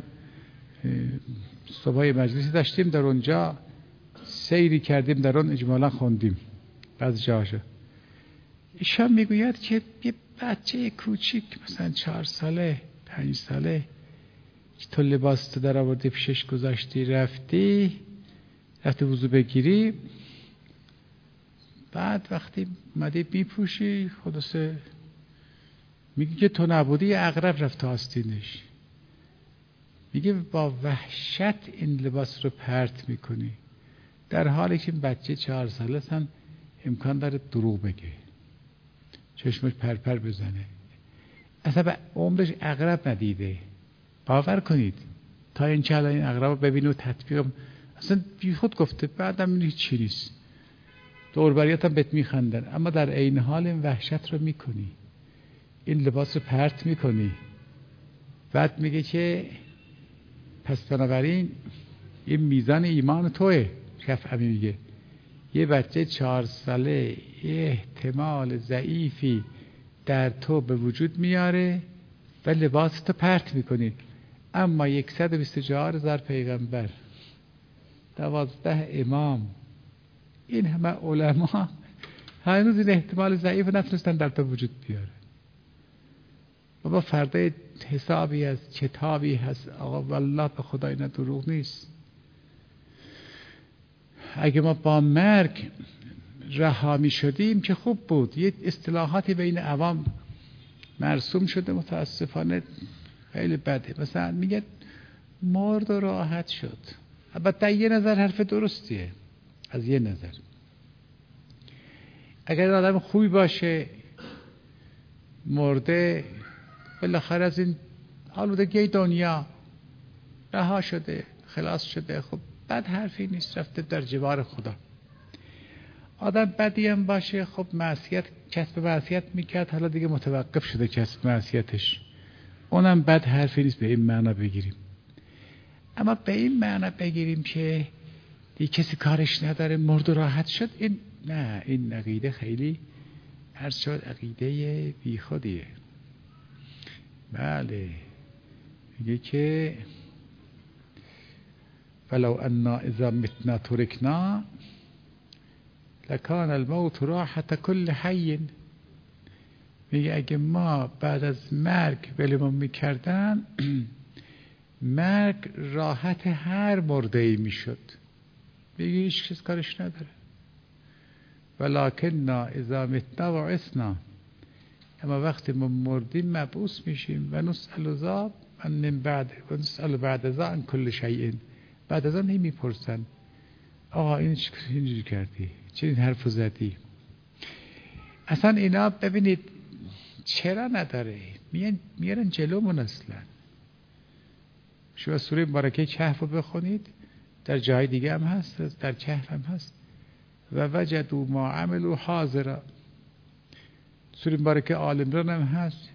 صبح مجلسی داشتیم، در اونجا سیری کردیم، در اون اجمالا خوندیم بعضی جاهاشو. ایشان میگوید که یه بچه کوچیک مثلا 4 ساله 5 ساله تو لباس تو در آوردی پیشش گذاشتی، رفتی وضو بگیری، بعد وقتی اومدی میپوشی خلاصه میگی که تو نبودی، عقرب رفت تا آستینش. میگه با وحشت این لباس رو پرت میکنی، در حالی که بچه 4 ساله هم امکان داره دروغ بگه، چشمش پرپر بزنه، اصلا به عمرش عقرب ندیده. باور کنید تا این چه الان این عقرب رو ببینه و تطبیق اصلا بی خود گفته، بعدم این چی نیست، دوربریات هم بهت میخندن، اما در عین حال این وحشت رو میکنی، این لباس رو پرت میکنی. بعد میگه که پس بنابراین این میزان ایمان توه. کفعمی میگه یه بچه 4 ساله احتمال ضعیفی در تو به وجود میاره و لباس تو پرت میکنی، اما 124,000 پیغمبر، 12 امام، این همه علما هنوز این احتمال ضعیف نتونستن در تو وجود بیاره. بابا فردا حسابی هست، کتابی هست آقا، والله به خدا اینا دروغ نیست. اگه ما با مرگ رها می شدیم که خوب بود. یه اصطلاحاتی بین عوام مرسوم شده متاسفانه خیلی بده، مثلا میگه مرد و راحت شد. البته یه نظر حرف درستیه، از یه نظر اگر آدم خوبی باشه مرده بالاخره از این آلودگی دنیا رها شده، خلاص شده، خب بد حرفی نیست، رفته در جوار خدا. آدم بدی هم باشه خب معصیت، کسب معصیت میکرد، حالا دیگه متوقف شده کسب معصیتش، اونم بد حرفی نیست به این معنا بگیریم. اما به این معنا بگیریم که دیگه کسی کارش نداره مرد و راحت شد، این نه، این عقیده خیلی عرض شد عقیده بی خودیه. بله، میگه که ولو انا اذا متنا ترکنا لکان الموت راحت کل حی. میگه اگه ما بعد از مرگ ولمون میکردن مرگ راحت هر مرده ای میشد. میگه هیچ کس کارش نداره. ولکننا اذا متنا بعثنا، اما وقتی ما مردیم مبعوث میشیم و نسأل ذا من بعد و نسأل بعد ذا عن کل شیء. بعد از آن هی میپرسن آقا این چی کردی، چه این حرفو زدی. اصلا اینا ببینید چرا نداره، میارن جلومون. اصلا شما سوره مبارکه کهف رو بخونید، در جای دیگه هم هست، در کهف هم هست، و وجدوا ما عملوا حاضرا. سوره مبارکه آل عمران هم هست،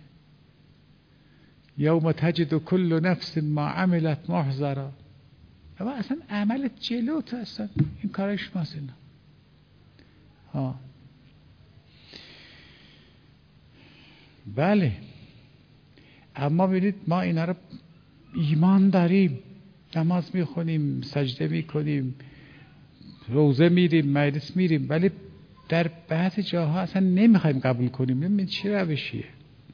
یوم تجد کل نفس ما عملت محضرا. اما اصلا عملت جلو تو، اصلا این کارش ماست اینا. بله، اما ببینید ما اینا رو ایمان داریم، نماز میخونیم، سجده میکنیم، روزه میریم، مجلس میریم، ولی در بعضی جاها اصلا نمیخوایم قبول کنیم. نمیدونیم چه روشیه.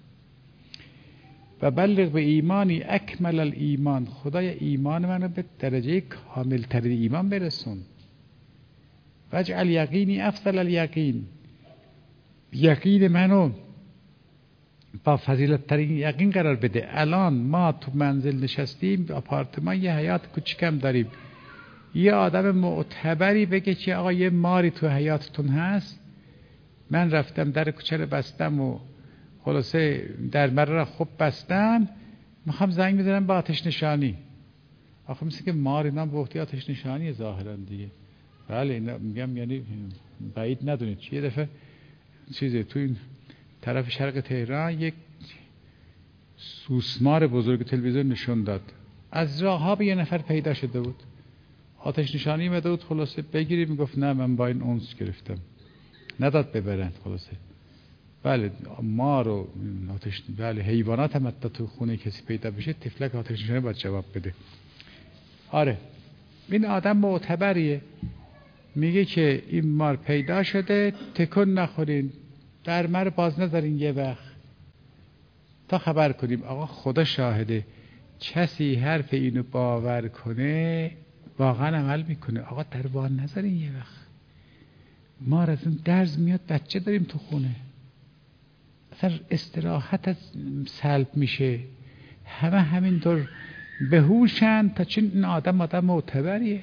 و بلغ به ایمانی اکمل الایمان، خدای ایمان منو به درجه کامل ترین ایمان برسون. واجعل یقینی افضل الیقین، یقین منو با فضیلت ترین یقین قرار بده. الان ما تو منزل نشستیم، آپارتمان، یه حیاط کوچیکم داریم، یه آدم معتبری بگه که آقا یه ماری تو حیاطتون هست، من رفتم در کوچه رو بستم و خلاصه در مره را خوب بستم، میخوام زنگ میزنم با آتش نشانی. آخه مثل که مار اینا به وقتی آتش نشانی ظاهرا دیگه. بله اینا میگم یعنی بعید ندونید. یه دفعه چیزه تو این طرف شرق تهران یک سوسمار بزرگ تلویزیون نشون داد، از راه ها به یه نفر پیدا شده بود، آتش نشانی میده بود خلاصه بگیری، میگفت نه من با این اونس گرفتم، نداد ببرن خلاصه. بله مار و آتش، بله حیوانات هم حتی تو خونه کسی پیدا بشه تفلک آتش نشانی باید جواب بده. آره این آدم معتبریه، میگه که این مار پیدا شده، تکون نخورین، در مر باز نذارین یه وقت تا خبر کنیم. آقا خدا شاهده کسی حرف اینو باور کنه واقعا عمل میکنه. آقا در باز نذارین یه وقت، مار از اون درز میاد، بچه داریم تو خونه، اصلا استراحت از سلب میشه، همه همینطور بهوشن تا چون این آدم معتبریه،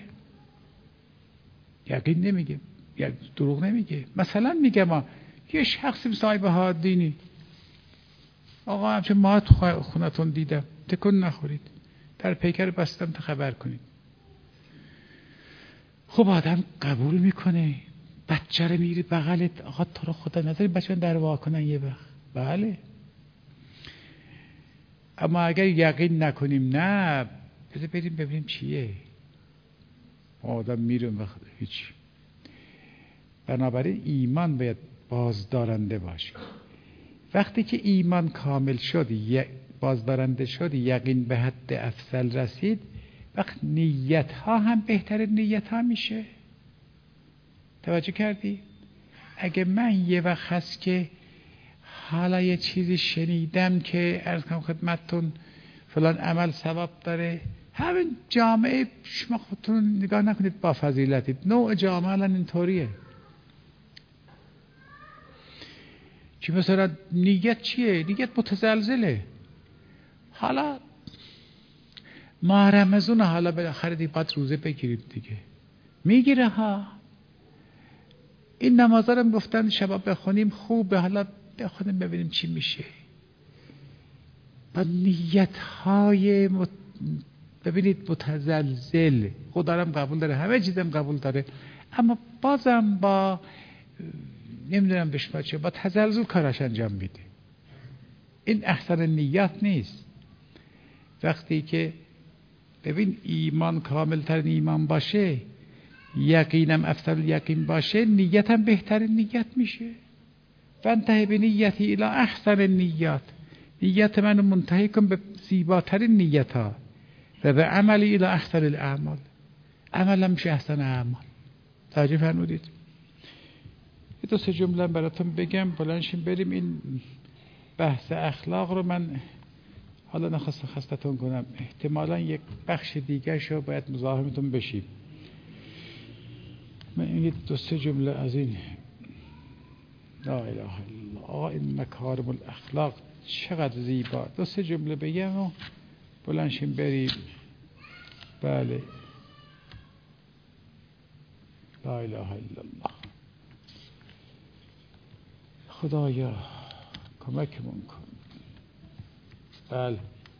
یقین نمیگه، دروغ نمیگه. مثلا میگه ما یه شخصی صاحب ها دینی، آقا همچون ما تو خونتون دیدم، تکون نخورید، در پیکر بستم تا خبر کنید. خب آدم قبول میکنه، بچه رو میگیری بغلت، آقا تو رو خدا نذاری بچه در وا کنن یه وقت. بله اما اگر یقین نکنیم، نه بذار بریم ببینیم چیه، آدم میره وقت هیچ. بنابراین ایمان باید بازدارنده باشه. وقتی که ایمان کامل شد، بازدارنده شد، یقین به حد افضل رسید، وقت نیت ها هم بهتر نیت ها میشه. توجه کردی؟ اگه من یه وقت هست که حالا یه چیزی شنیدم که عرض کنم خدمتتون فلان عمل ثواب داره، همین جامعه شما خودتون نگاه نکنید با فضیلتید، نوع جامعه الان اینطوریه. چی مثلا نیت چیه؟ نیت متزلزله. حالا ماه رمضان حالا بالاخره دیگه باید روزه بگیریم دیگه، میگیره ها. این نمازا رو گفتن شبا بخونیم خوبه، حالا بخونیم ببینیم چی میشه. با نیت های ببینید متزلزل، خدا هم قبول داره، همه چیزم قبول داره، اما بازم با نمیدونم بهش چه، با تزلزل کارش انجام میده. این احسن نیت نیست. وقتی که ببین ایمان کامل ترین ایمان باشه، یقینم افضل یقین باشه، نیتم بهترین نیت میشه. فانتهی به نیتی الی احسن نیت، نیت منو منتهی کن به زیباترین نیت ها، و به عملی الی احسن الاعمال، عملم میشه احسن اعمال. توجه فرمودید؟ یه دو سه جمله براتون بگم بلند شیم بریم. این بحث اخلاق رو من حالا نخواستم خستتون کنم، احتمالا یک بخش دیگه شو باید مزاحمتون بشیم. من یه دو سه جمله از این لا اله الا الله، این مکارم الاخلاق چقدر زیبا، دو سه جمله بگم و بلند شیم بریم. بله لا اله الا الله. خدایا کمکمون کن. بله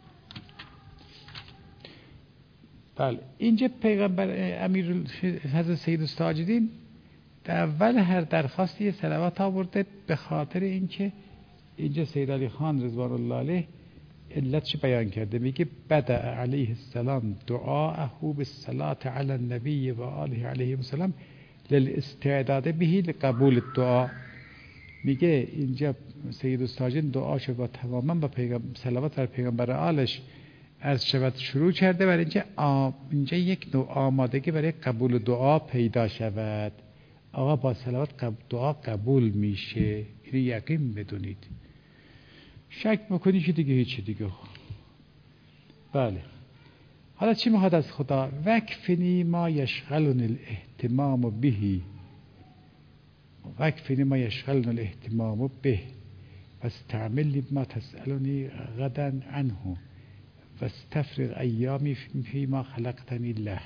اینجا پیغمبر امیر حضرت سید الساجدین در اول هر درخواستی یه صلوات آورده، به خاطر اینکه اینجا سید علی خان رضوان الله علیه علتش بیان کرده، میگه بدأ علیه السلام دعاءه بالصلاة علی النبی و آله علیه السلام للاستعداد به لقبول الدعاء. میگه اینجا سید الساجدین دعاشو با تماما با صلوات بر پیغمبر آلش از شود شروع کرده، برای اینجا یک نوع آمادگی برای قبول دعا پیدا شود. آقا با صلوات دعا قبول میشه، اینو یقین بدونید. شک بکنی که دیگه هیچی دیگه. بله حالا چی میخواد از خدا؟ وکفنی ما یشغلن الاهتمام بهی، وکفنی ما یشغلن الاهتمام به، فاستعملنی بما تسألنی غدا عنه واستفرغ ایامی فیما خلقتنی له.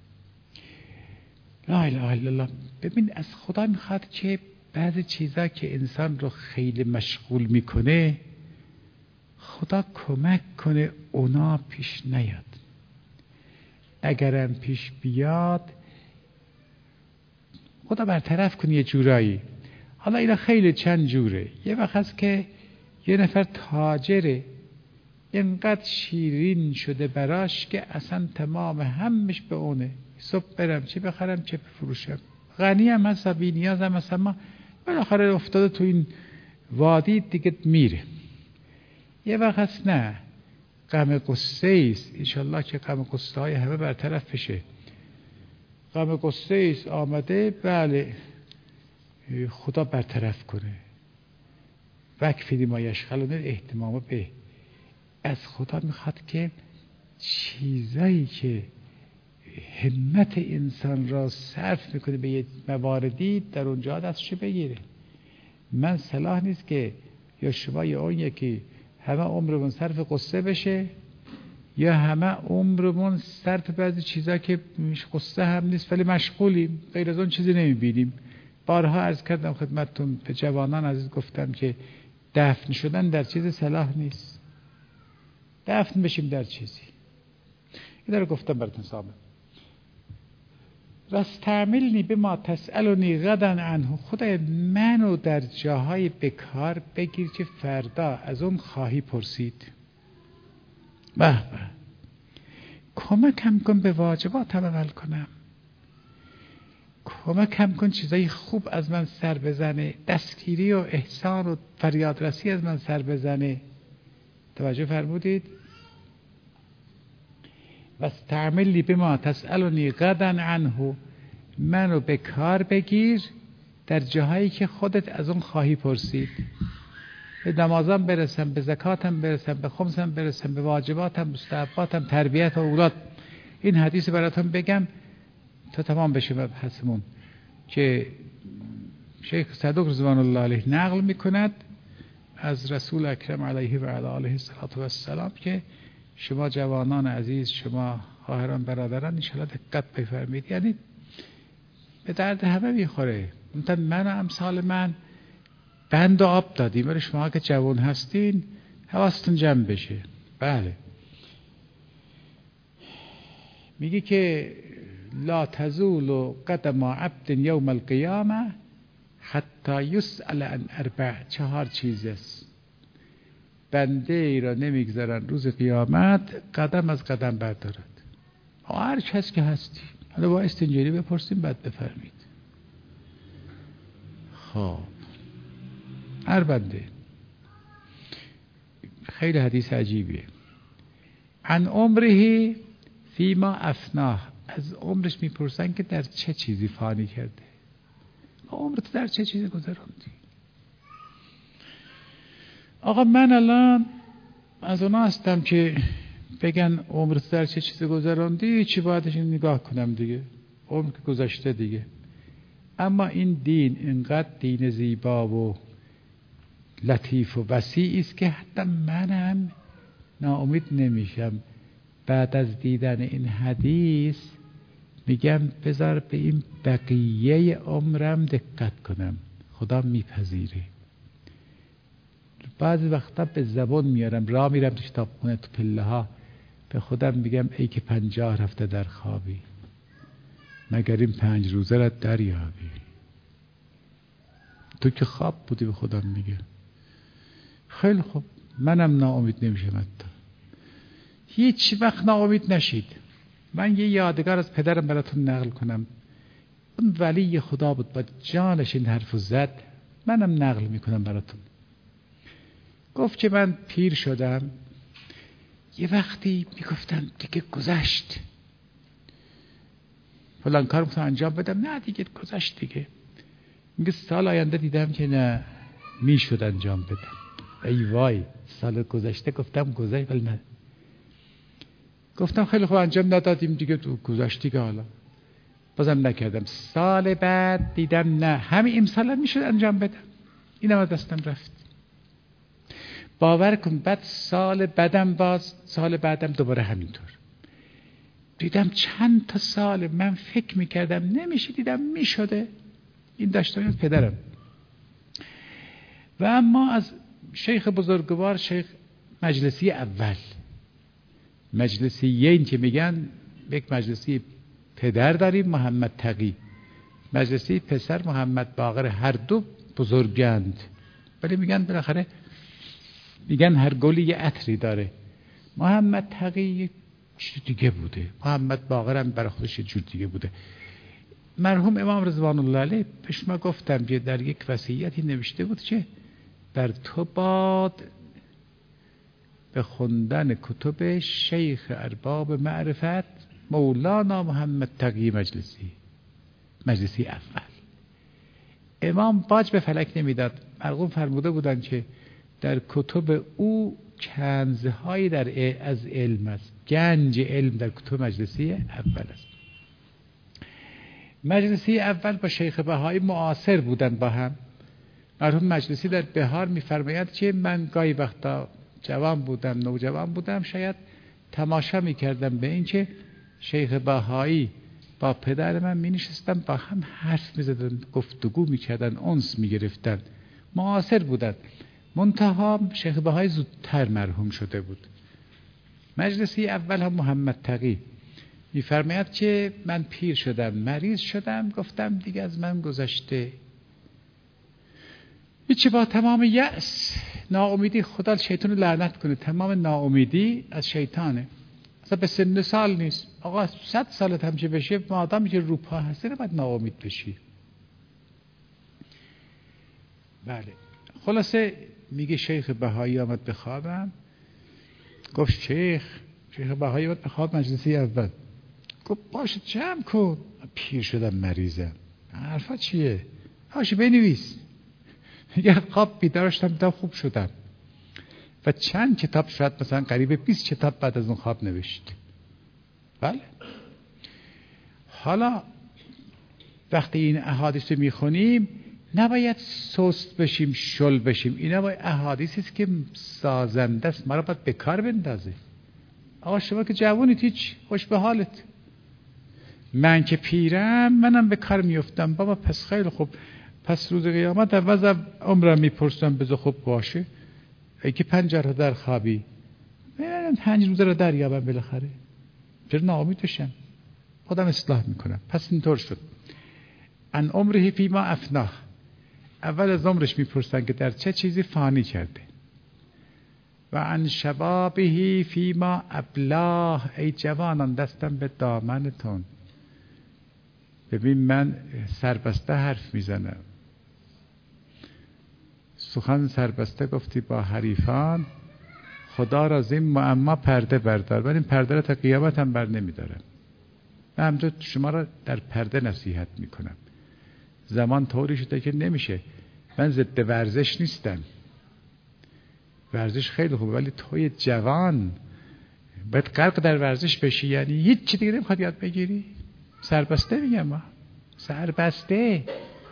لا اله الا الله. ببین از خدا میخواد که بعضی چیزا که انسان رو خیلی مشغول میکنه خدا کمک کنه اونا پیش نیاد. اگرم پیش بیاد خدا برطرف کنه یه جورایی. حالا اینا خیلی چند جوره. یه وقت هست که یه نفر تاجره، اینقدر شیرین شده براش که اصلا تمام همش به اونه. صبح برم چه بخرم چه بفروشم. غنی هم هست، بی نیاز هم هست، اما بالاخره افتاده تو این وادی دیگه میره. یه وقت هست نه، غم قصه ایست. انشالله که غم قصه های همه برطرف بشه. غم قصه ایست آمده، بله خدا برطرف کنه. وکفی ما یشغلونه اهتمام به. از خدا میخواد که چیزایی که همت انسان را صرف میکنه به یه مواردی در اونجا دستش بگیره. من صلاح نیست که یا شما یا اون یکی همه عمرمون صرف قصه بشه یا همه عمرمون صرف بعضی چیزا که قصه هم نیست ولی مشغولیم، غیر از اون چیزی نمیبینیم. بارها عرض کردم خدمتتون، به جوانان عزیز گفتم که دفن شدن در چیز صلاح نیست. دفن بشیم در چیزی. این رو گفتم براتون صاحب. واستعملنی بما تسألنی غدا عنه. خدای منو در جاهای بکار بگیر که فردا از اون خواهی پرسید. به به. کمکم کن به واجباتم عمل کنم. کمکم کن چیزای خوب از من سر بزنه، دستگیری و احسان و فریادرسی از من سر بزنه. توجه فرمودید؟ واستعملنی بما تسألنی غدا عنه. منو به کار بگیر در جاهایی که خودت از اون خواهی پرسید. به نمازم برسم، به زکاتم برسم، به خمسم برسم، به واجباتم، مستحباتم، تربیت اولاد. این حدیث براتون بگم تا تمام بشه مبحثمون که شیخ صدوق رضوان الله علیه نقل میکند از رسول اکرم علیه و علی آله السلام که شما جوانان عزیز، شما خواهران برادران انشاءالله دقت بفرمایید. یعنی به درد همه میخوره. من و امثال من بند و آب دادیم، ولی شما که جوان هستین حواستون جمع بشه. بله میگه که لا تزول قدم عبد یوم القیامه حتی یسأل عن اربع. 4 چیز است بنده ای را نمیگذارن روز قیامت قدم از قدم بردارد. هر کس که هستی، حالا با استنجاری بپرسیم بعد بفرمید. خب هر بنده. خیلی حدیث عجیبیه. عن عمره فیما افناه. از عمرش میپرسن که در چه چیزی فانی کرده. عمرت در چه چیزی گذراندی؟ آقا من الان از اونا هستم که بگن عمرت در چه چیزی گذراندی، چی باید نگاه کنم دیگه، عمر که گذشته دیگه. اما این دین اینقدر دین زیبا و لطیف و وسیع است که حتی منم ناامید نمیشم. بعد از دیدن این حدیث میگم بذار به این بقیه عمرم دقت کنم، خدا میپذیره. بعضی وقتا به زبان میارم، راه میرم تو کتابخونه تو پله ها، به خودم میگم ای که 50 رفته در خوابی، مگر این 5 روزه را دریابی. تو که خواب بودی، به خودم میگه. خیلی خوب، منم ناامید نمیشم. حتی هیچ وقت ناامید نشید. من یه یادگار از پدرم براتون نقل کنم. اون ولی خدا بود، با جانش این حرفو زد. منم نقل میکنم براتون. گفت که من پیر شدم، یه وقتی میگفتن دیگه گذشت، فلان کار میخوام انجام بدم، نه دیگه گذشت دیگه. میگه سال آینده دیدم که نه، میشد انجام بدم. ای وای، سال گذشته گفتم گذشت، ولی نه. گفتم خیلی خوب انجام ندادیم دیگه، تو گذشتی که حالا بازم نکردم. سال بعد دیدم نه، همین امسال میشد انجام بدم، اینم از دستم رفت. باور کن بعد سال بعدم دوباره همینطور. دیدم چند تا سال من فکر میکردم نمیشه، دیدم میشده. این داشتم پدرم. و اما از شیخ بزرگوار، شیخ مجلسی اول، مجلسیین که میگن، یک مجلسی پدر داریم محمد تقی، مجلسی پسر محمد باقر، هر دو بزرگند، ولی میگن بالاخره میگن هر گلی یه عطری داره. محمد تقی یه چیز دیگه بوده، محمد باقر هم برای خودش یه جور دیگه بوده. مرحوم امام رضوان الله علیه پیش ما گفتم که در یک وصیتی نوشته بود که بر تو باد به خوندن کتب شیخ ارباب معرفت مولانا محمد تقی مجلسی اول. امام باج به فلک نمیداد. مرحوم فرموده بودند که در کتب او کنزهایی از علم است، گنج علم در کتب مجلسی اول است. مجلسی اول با شیخ بهایی معاصر بودند با هم. مرحوم مجلسی در بهار می‌فرماید که من گاهی وقتا نوجوان بودم شاید تماشا می‌کردم به این که شیخ بهایی با پدر من می‌نشستن با هم حرف می‌زدن، گفتگو می‌کردن، انس می‌گرفتن، معاصر بودند. منتها شیخ بهایی زودتر مرحوم شده بود. مجلسی اول هم محمد تقی می‌فرماید که من پیر شدم، مریض شدم، گفتم دیگه از من گذشته. هیچی، با تمام یأس، ناامیدی، خدا شیطان رو لعنت کنه، تمام ناامیدی از شیطانه. اصلا به سن سال نیست. آقا 100 سالت هم چه بشه، مادامی که رو پا هستی نباید ناامید بشی. بله. خلاصه میگه شیخ بهایی آمد به خوابم، گفت شیخ بهایی آمد به خواب مجلسی اول. گفت باشه جمع کن، پیر شدم مریضم، حرفا چیه؟ باشه بنویس. یه خواب بیدار شدم، تا خوب شدم و چند کتاب، شاید مثلا قریب 20 کتاب بعد از اون خواب نوشت. بله. حالا وقتی این احادیث رو میخونیم نباید سست بشیم، شل بشیم. اینا باید احادیثی است که سازنده است، ما رو باید به کار بندازه. آقا شما که جوونید هیچ، خوش به حالت. من که پیرم منم به کار میفتم. بابا پس خیلی خوب، پس روز قیامت عوض عمرم میپرسم بذار خوب باشه. ای که 5 رو در خوابی، من 5 روزه رو دریابم بالاخره. چرا ناامید بشم؟ خودم اصلاح میکنم. پس اینطور شد. ان عمره فیما افناه، اول از عمرش میپرسن که در چه چیزی فانی کرده. و ان شبابه فیما ابلاه، ای جوانان دستم به دامنتون. ببین من سربسته حرف میزنم، سخن سربسته گفتی با حریفان، خدا را زین معما پرده بردار. من این پرده را تا قیامت هم بر نمیدارم. من همجا شما را در پرده نصیحت میکنم. زمان طوری شده که نمیشه. من ضد ورزش نیستم، ورزش خیلی خوبه، ولی توی جوان باید غرق در ورزش بشی. یعنی هیچ چی دیگه نمیخواد یاد بگیری؟ سربسته میگم، ما سربسته.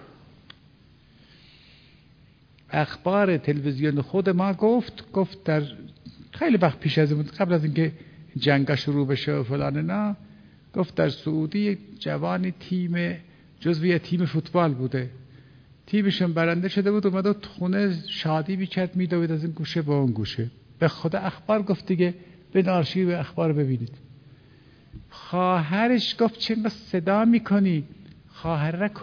اخبار تلویزیون خود ما گفت در خیلی وقت پیش از اون، قبل از اینکه جنگا شروع بشه و فلان اینا، گفت در سعودی جوانی جزوی تیم فوتبال بوده، تیمشون برنده شده بود، اومده خونه شادی میکرد، میدوید از این گوشه به اون گوشه. به خدا اخبار گفت دیگه، به آرشیو اخبار ببینید. خواهرش گفت چرا صدا میکنی؟ خواهر را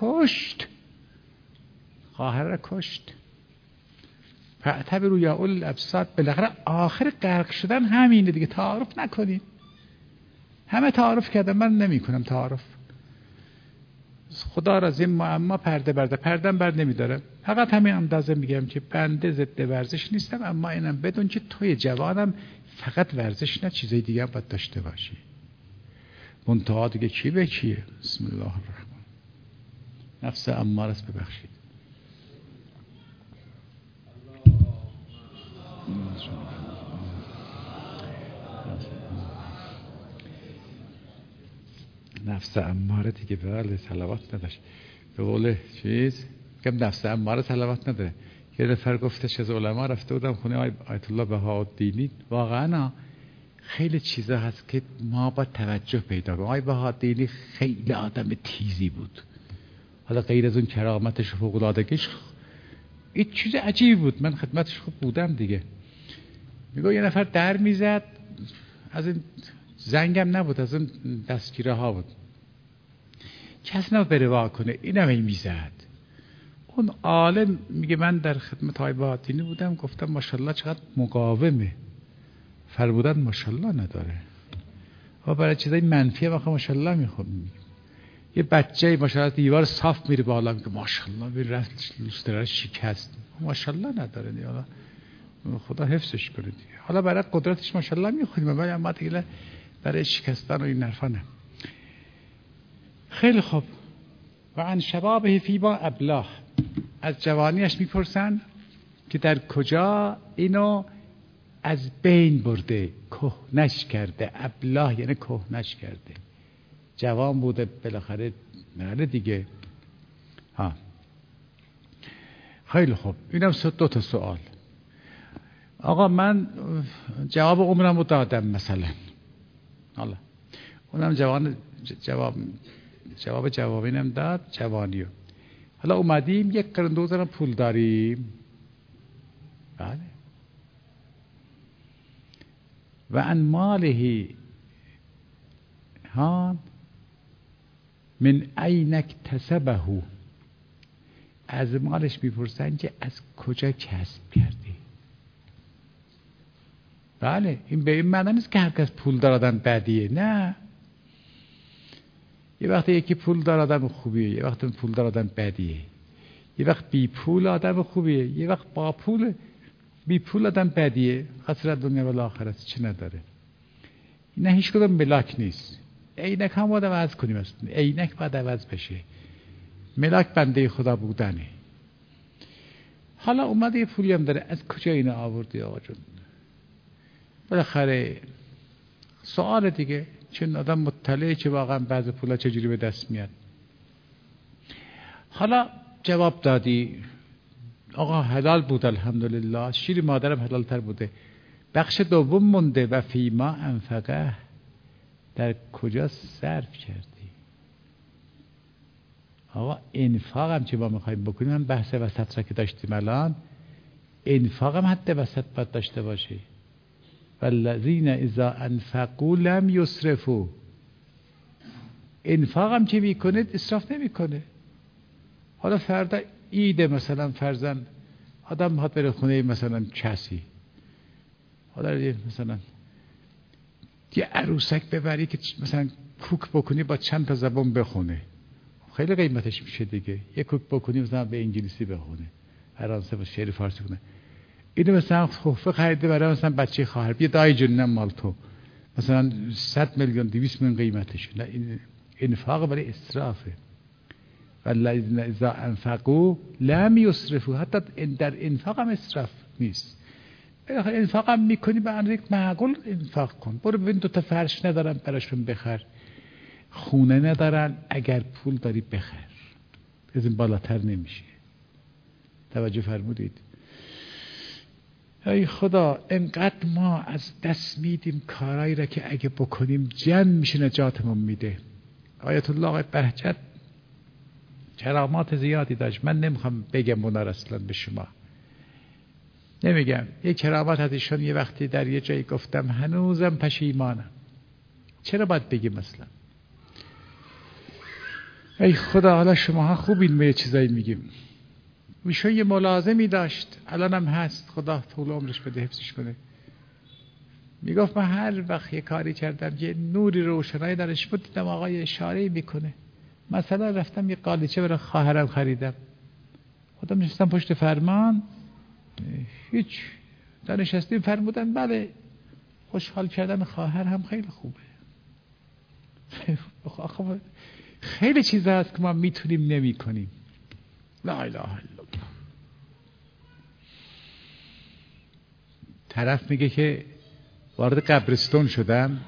کشت. فاعتبروا یا اول الابصار. بالاخره آخر غرق شدن همینه دیگه. تعارف نکنید. همه تعارف کردن، من نمی کنم تعارف. خدا را زین معما پرده پردم بر نمیدارم. فقط همین اندازه میگم که بنده ضد ورزش نیستم، اما اینم بدون که توی جوانم فقط ورزش نه، چیزای دیگه هم باید داشته باشی. منتها دیگه کی به کیه؟ بسم الله الرحمن. نفس اماره است، ببخشید. نفس اماره دیگه بله صلوات نداشت. به قول چیز میگم نفس اماره صلوات نداره. یه نفر گفتش از علما رفته بودم خونه آیت الله بهاءالدینی، واقعا خیلی چیزا هست که ما با توجه پیدا کنیم. آیت بهاءالدینی خیلی آدم تیزی بود، حالا غیر از اون کرامتش و فوق‌العادگیش این چیز عجیبی بود. من خدمتش خوب بودم دیگه. میگه یه نفر در میزد، از این زنگم نبود، از اون دستگیره ها بود، کس نبود بره وا کنه، اینم این میزد. اون عالم میگه من در خدمت آیت بهاءالدینی بودم، گفتم ماشاءالله چقدر مقاومه. فرمودن ماشاءالله نداره و برای چیزای منفی هم ماشاءالله میخوام. یه بچه ماشاءالله دیوار صاف میره بالا، میگه ماشاءالله بیر رفت لوستره شکست، ماشاءالله نداره دیگه. حالا خدا حفظش کنه دیگه. حالا برای قدرتش ماشاءالله میخونیم، ولی اما دیگه برای شکستن و این حرفا نه. خیلی خوب. و عن شبابه فیما ابلاه، از جوانیش میپرسن که در کجا اینو از بین برده، کهنش کرده. ابلاه یعنی کهنش کرده، جوان بوده بالاخره، نه دیگه. ها خیلی خوب. اینم 2 تا سوال. آقا من جواب عمرمو دادم مثلا، حالا اونم جوابینم داد، جوانیو. حالا اومدیم یک قرندوزم پول داریم، بله. و ان ماله ها من این اکتسبه، از مالش میپرسن که از کجا کسب کردی. بله، این به این معنی نیست که هر کس پول دار آدم بدیه، نه. یه وقت یکی پول دار آدم خوبیه، یه وقت پول دار آدم بدیه، یه وقت بی پول آدم خوبیه، یه وقت با پول بی پول آدم بدیه. خسر دنیا و آخرت چی نداره. نه هیچ کدوم ملاک نیست. عینک هم باید عوض کنیم اصلا. عینک باید عوض بشه. ملاک بنده خدا بودنه. حالا اومده یه پولی هم داره، از کجا اینو آوردی آقا جون؟ بالاخره سوال دیگه، چون آدم مطلعه که واقعا بعض پولا چجوری به دست میاد. حالا جواب دادی آقا حلال بود الحمدلله، شیر مادرم حلال تر بوده. بخش دوم مونده، و فیما انفقه، در کجا صرف کردی؟ آقا انفاق هم چه ما میخواییم بکنیم، هم بحث وسط را که داشتیم الان، انفاق هم حد وسط باید داشته باشه. والذین اذا انفقوا لم یسرفوا، انفاق هم که میکنه اسراف نمیکنه. حالا فردا ایده مثلا فرزن آدم میخواد بره خونه مثلا کسی، حالا مثلا یه عروسک ببری که مثلا کوک بکنی با چند تا زبان بخونه، خیلی قیمتش میشه دیگه. یه کوک بکنی مثلا به انگلیسی بخونه، فرانسه با شعر فارسی بخونه. اینو مثلا خوفه خریده برای مثلا بچه خواهر، بیا دای جنم مال تو، مثلا 100 میلیون 200 میلیون قیمتش. نه، این انفاق برای اسرافه. والذین اذا انفقوا لم یسرفوا، حتی در انفاق هم اسراف نیست. انفاق هم میکنی به اندازه معقول انفاق کن. برو ببین 2 تا فرش ندارن براشون بخر، خونه ندارن، اگر پول داری بخر، از این بالاتر نمیشه. توجه فرمودید؟ ای خدا، انقدر ما از دست میدیم کارایی را که اگه بکنیم جمع میشه نجاتمون میده. آیت الله آقای بهجت کرامات زیادی داشت، من نمیخوام بگم اونا را اصلا به شما نمیگم. یه کرامات از ایشون یه وقتی در یه جایی گفتم هنوزم پشیمانم. چرا باید بگیم مثلا؟ ای خدا، حالا شماها خوبین ما یه چیزایی میگیم. ایشون یه ملازمی داشت، الانم هست، خدا طول عمرش بده حفظش کنه. میگفت من هر وقت یه کاری کردم یه نوری روشنایی درش بود، دیدم آقا یه اشاره میکنه. مثلا رفتم یه قالیچه برای خواهرم خریدم، خودم نشستم پشت فرمان، هیچ دانشستیم، فرمودن بله خوشحال کردن خواهر هم خیلی خوبه. خیلی چیزا هست که ما میتونیم نمی کنیم. لا اله الا الله. طرف میگه که وارد قبرستون شدم.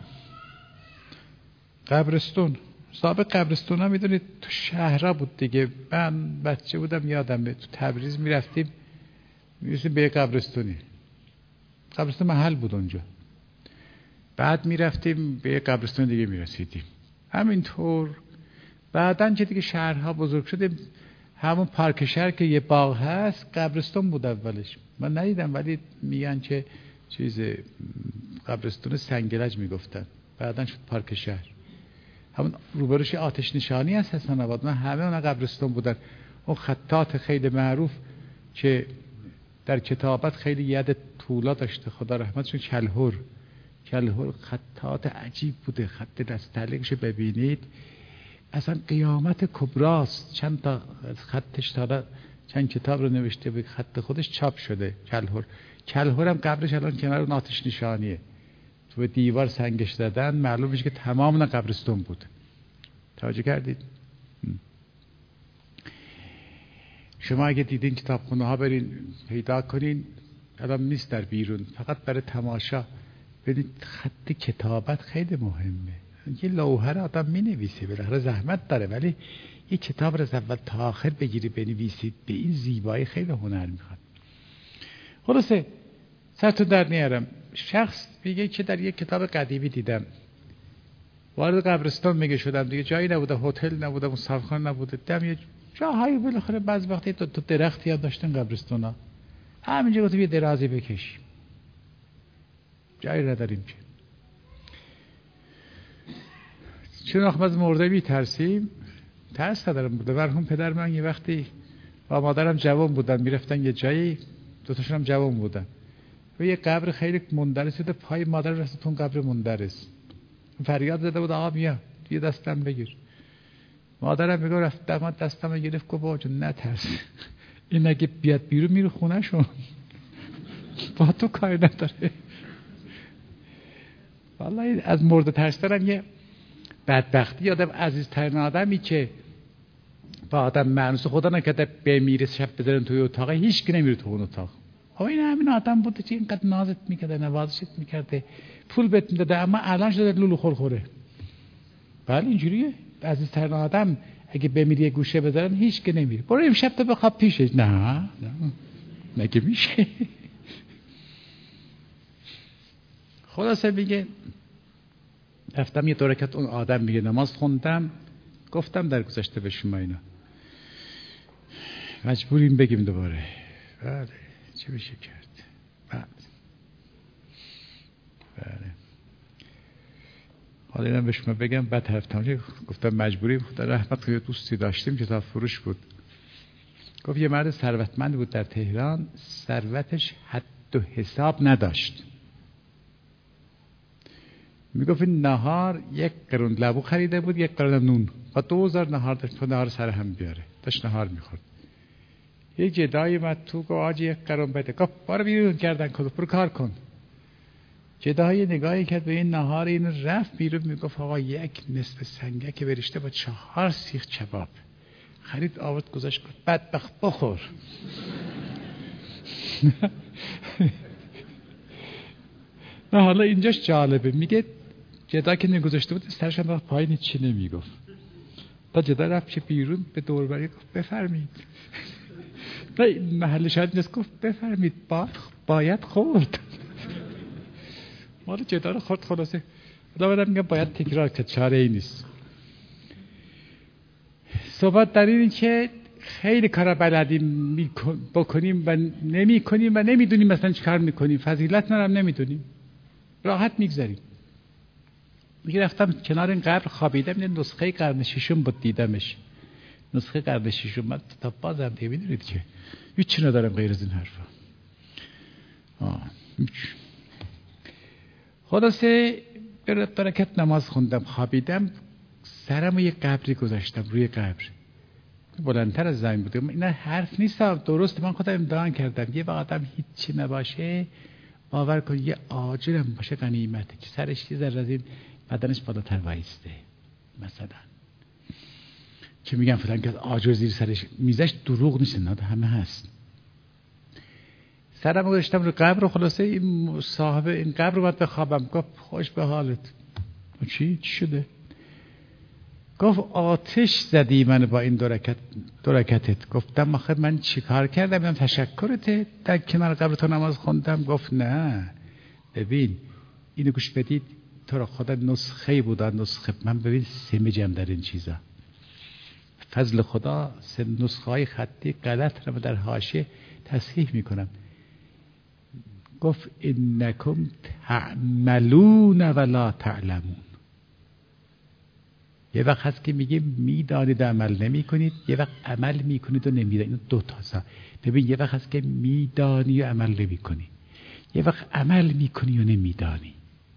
قبرستون، صاحب قبرستون ها میدونید تو شهرها بود دیگه. من بچه بودم، یادمه تو تبریز میرفتیم میرسیم به قبرستونی، قبرستون محل بود اونجا. بعد میرفتیم به قبرستون دیگه میرسیدیم. همینطور بعدن که دیگه شهرها بزرگ شده، همون پارک شهر که یه باغ هست قبرستون بود اولش. من ندیدم ولی میگن که چیز قبرستون سنگلج میگفتن، بعدن شد پارک شهر. همون روبروش آتش نشانی هست حسن آباد، من همه اون قبرستون بودن. اون خطات خیلی معروف که در کتابت خیلی ید طولا داشته، خدا رحمتشون، کلهر خطات عجیب بوده. خط دستعلیقش ببینید اصلا قیامت کبراست. چند تا خطش تا چند کتاب رو نوشته به خط خودش چاپ شده. کلهر هم قبرش الان کنار اون آتش نشانیه، تو دیوار سنگش زدن، معلوم میشه که تمام قبرستون بود. توجه کردید؟ شما اگه دیدین کتابخونه ها برین پیدا کنین، الان نیست در بیرون، فقط برای تماشا. ببینید خط کتابت خیلی مهمه. یه لوحه رو آدم می نویسه، بالاخره زحمت داره، ولی یه کتاب رو از اول تا آخر بگیری بنویسید به این زیبایی خیلی هنر میخواد. خلاصه سرتون در نیارم. شخص میگه که در یک کتاب قدیمی دیدم، وارد قبرستان میگه شدم دیگه، جایی نبوده، هتل نبوده، مسافرخانه نبوده، دیدم یه جاهایی بالاخره بعض وقتی تو درختی هم داشتن قبرستونا. همینجا گفتم یه درازی بکشیم، جایی نداریم که. چون از مرده میترسیم، ترس ندارم بوده. مرحوم پدر من یه وقتی با مادرم جوان بودن، میرفتن یه جایی، دوتاشون هم جوان بودن، و یه قبر خیلی مندرس بود، پای مادر رسید اون قبر مندرس، فریاد زده بود آقا بیا یه دستم بگیر. مادرم میگه رفت داماد دستم گرفت، گفت بابا جون نترس، این اگه بیاد بیرون میره خونه شون، با تو کاری نداره. والله از مرده ترسیدن یه بدبختی. آدم عزیزترین آدمی که با آدم معنوس خدا نکرده بمیره شب بذارن توی اتاق، هیچ کی نمیره تو اون اتاق. این همین آدم بوده که اینقدر نازت میکرده، نوازشت میکرده، پول بهت میداده، اما الان شده لولو خورخوره. بله اینجوریه. عزیزترین آدم اگه بمیره یه گوشه بذارن هیچ کی نمیره. برو امشب تو بخواب پیشش. نه مگه میشه؟ خلاصه میگه رفتم یه دو رکعت اون آدم میگه نماز خوندم، گفتم در گذشته به شما اینا مجبوریم بگیم دوباره. بله چه میشه کرد؟ بله حالا اینم به شما بگم بعد حرف تمام. گفتم مجبوریم. خدا رحمت کنه دوستی داشتیم کتاب فروش بود، گفت یه مرد ثروتمند بود در تهران، ثروتش حد و حساب نداشت. میگفت این نهار 1 قرون لبو خریده بود، 1 قرون نون، با 2000 نهار داشت، تو نهار سر هم بیاره، داشت نهار میخورد. یه جدایی اومد تو گفت آجی 1 قرون بده، گفت بارو بیرون کردن کن، برو کار کن. جدایی نگاهی کرد به این نهار، این رفت بیرون، میگفت آقا 1 نصف سنگک برشته با 4 سیخ کباب خرید، آورد گذاشت، گفت بدبخت بخور. نه حالا اینجاش جالبه، میگه جدا که نگذاشته بود سرش انداخت پایین، چی نمیگفت. تا جدا رفت چه بیرون به دوربری گفت بفرمید. نه محل شاید نیست، گفت بفرمید باید خورد. مال جدا رو خورد. خلاصه حالا بعدم میگم باید تکرار کرد، چاره ای نیست. صحبت در اینه که خیلی کارا بلدیم بکنیم و نمی کنیم و نمیدونیم مثلا چی کار میکنیم، فضیلت نرم نمیدونیم، راحت میگذاریم. میگه رفتم کنار این قبر خوابیدم، این نسخه قرن ششم بود دیدمش، نسخه قرن ششم. من تا بازم دیگه میدونید که هیچی ندارم غیر از این حرفا. خلاصه برکت نماز خوندم، خوابیدم، سرم یه قبری گذاشتم روی قبر، بلندتر از زمین بود. اینا حرف نیست، درست من خودم امتحان کردم. یه وقت آدم هیچی نباشه باور کن یه آجر هم باشه غنیمته، که سرش یه ذره از این بدنش بالاتر وایسته، مثلا که میگن فلان که آجر زیر سرش میزش دروغ نیست، نه همه هست. سرم گذاشتم رو قبر. خلاصه این صاحب این قبر اومد به خوابم، گفت خوش به حالت. چی شده؟ گفت آتش زدی من با این دو رکعتت. گفتم آخه من چیکار کردم؟ من تشکرته در کنار قبر تو نماز خوندم. گفت نه ببین اینو گوش بدید، تو را خدا نسخه بود، نسخه من ببین سمجم در این چیزا، فضل خدا نسخه های خطی غلط رو در حاشیه تصحیح میکنم. گفت انکم تعملون ولا تعلمون. یه وقت هست که میگه میدانید عمل نمی کنید، یه وقت عمل میکنید و نمیدانید. این دو تا. ببین یه وقت هست که میدانی و عمل نمی کنی، یه وقت عمل میکنی و نمیدانی.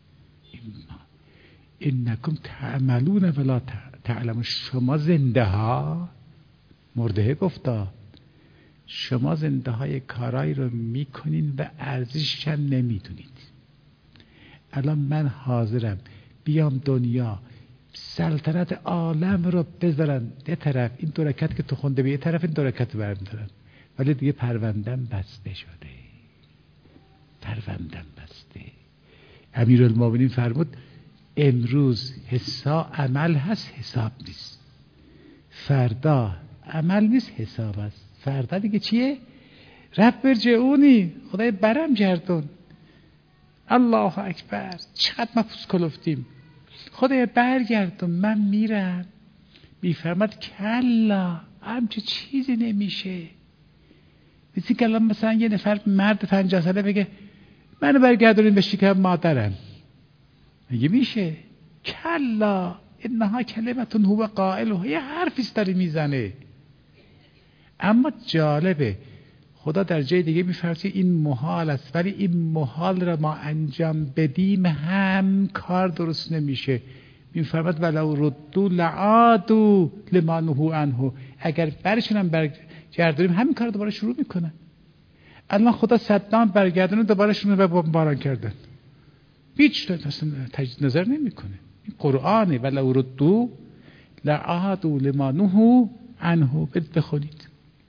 انکم تعملون ولا تعلمون. شما زنده ها، مرده گفتا، شما زنده های کارایی رو میکنین و ارزشش هم نمیدونید. الان من حاضرم بیام دنیا سلطنت عالم رو بذارن یه طرف، این دو رکعت که تو خونده به یه طرف، این دو رکعت برمی‌دارن، ولی دیگه پروندم بسته شده. پروندم بسته. امیرالمومنین فرمود امروز عمل هست، حساب نیست. فردا عمل نیست، حساب است. فردا دیگه چیه؟ رب ارجعونی، خدای برم گردون. الله اکبر، چقدر ما پوست کلفتیم. خدای برگردون، من میرم. میفرماد کلا، همچه چیزی نمیشه. مثل که الان مثلا یه نفر مرد 50 ساله بگه منو برگردونین به شکم مادرم، میگه میشه؟ کلا انها کلمتون هو قائلها. یه حرفیست داره میزنه. اما جالبه خدا در جای دیگه میفرماید این محال است، ولی این محال را ما انجام بدیم هم کار درست نمیشه. میفرماید ولو ردوا لعادوا لما نهوا عنه. اگر برشون هم برگردونیم همین کار دوباره شروع میکنن. الان خدا صدام برگردونه دوباره شروع به بمباران کردن. هیچ تجدید نظر نمیکنه. این قرآنه. ولو ردوا لعادوا لما نهوا عنه. بخونید.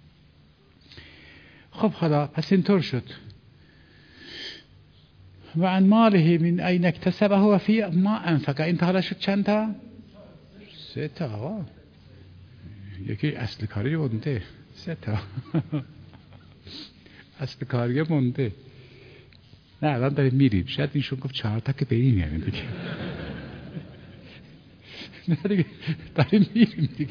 خب حالا پس اینطور شد. و عن ماله من این اکتسبه و فی ما انفقه. این تا حالا شد چند تا؟ 3 تا. آقا یکی اصل کاری مونده. 3 تا اصل کاری مونده. نه الان داریم میریم. شاید اینشون گفت 4 تا که بریم یعنی دیگه. نه دیگه داریم میریم دیگه.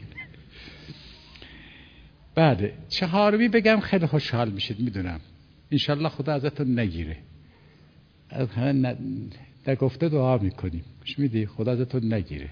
بعد 4می بگم خیلی خوشحال میشید، میدونم. انشالله خدا ازتون نگیره. از همه در گفته دعا میکنیم. خوش میدی خدا ازتون نگیره.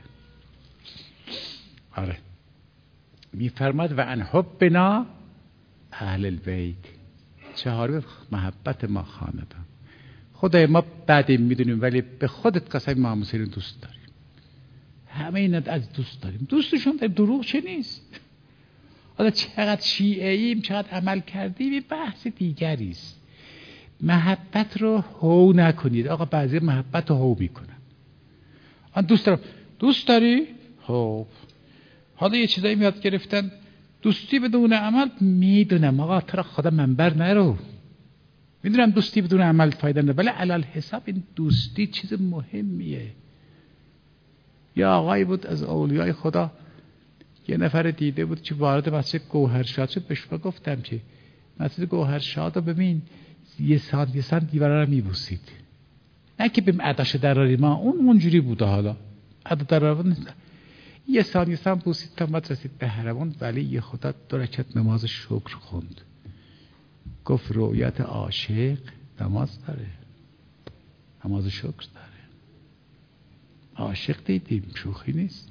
آره. میفرماد و عن حبنا اهل البیت. 4 محبت ما خاندان. خدای ما بعدیم میدونیم، ولی به خودت قسم ما حسین دوست داریم. همه اینت از دوست داریم. دوستشون در دروغ چه نیست. حالا چقدر شیعه‌ایم، چقدر عمل کردیم، این بحث دیگری است. محبت رو هو نکنید. آقا بعضی محبت رو هو میکنن. من دوست دارم. دوست داری؟ خب حالا یه چیزایی میاد گرفتن. دوستی بدون عمل. میدونم آقا تو را خدا منبر نرو. میدونم دوستی بدون عمل فایده نداره، ولی علل حساب این دوستی چیز مهمیه. یا آقایی بود از اولیای خدا، یه نفر دیده بود که وارد مسجد گوهرشاد شد. بهش گفتم که مسجد گوهرشاد رو ببین، یه سان دیوارا رو میبوسید. نه که بیم عداش دراری ما، اونجوری بوده. حالا عدا دراری یه سان بوسید تا مد رسید به حرمون. ولی یه خدا 2 رکعت نماز شکر خوند. گفت رؤیت عاشق نماز داره، نماز شکر داره. عاشق دیدیم، شوخی نیست.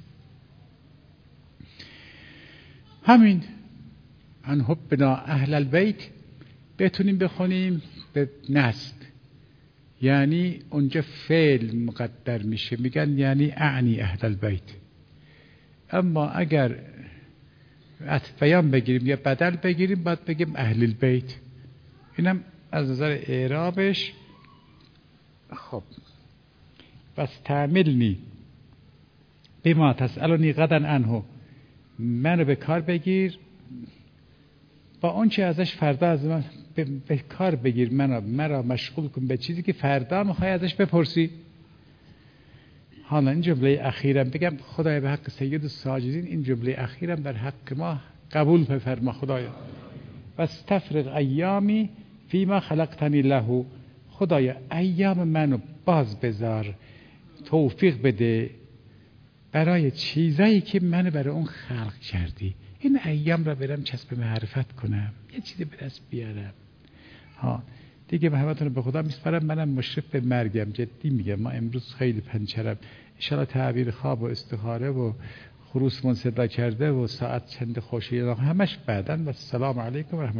همین عن حبنا اهل البیت بتونیم بخونیم به نصب، یعنی اونجا فعل مقدر میشه، میگن یعنی اعنی اهل البیت. اما اگر عطف بیان بگیریم یا بدل بگیریم باید بگیم اهل البیت. اینم از نظر اعرابش. خب بس تعملنی بما تسألنی غدا عنه. منو به کار بگیر با اون چه ازش فردا از من به کار بگیر. مرا مشغول کن به چیزی که فردا میخوای ازش بپرسی. حالا این جمله اخیرم بگم خدای به حق سید الساجدین، این جمله اخیرم در حق ما قبول بفرما خدایا. و استفرغ ایامی فیما خلقتنی له، خدایا ایام منو باز بذار، توفیق بده برای چیزایی که منو برای اون خلق کردی. این ایام را برم چسب معرفت کنم، یه چیزی به دست بیارم. دیگه محبتون رو به خدا میسپارم. منم مشرف به مرگم، جدی میگم. ما امروز خیلی پنچرم، انشالله تعبیر خواب و استخاره و خروس من صدا کرده و ساعت چند خوشی همش بعدن. و السلام علیکم و رحمت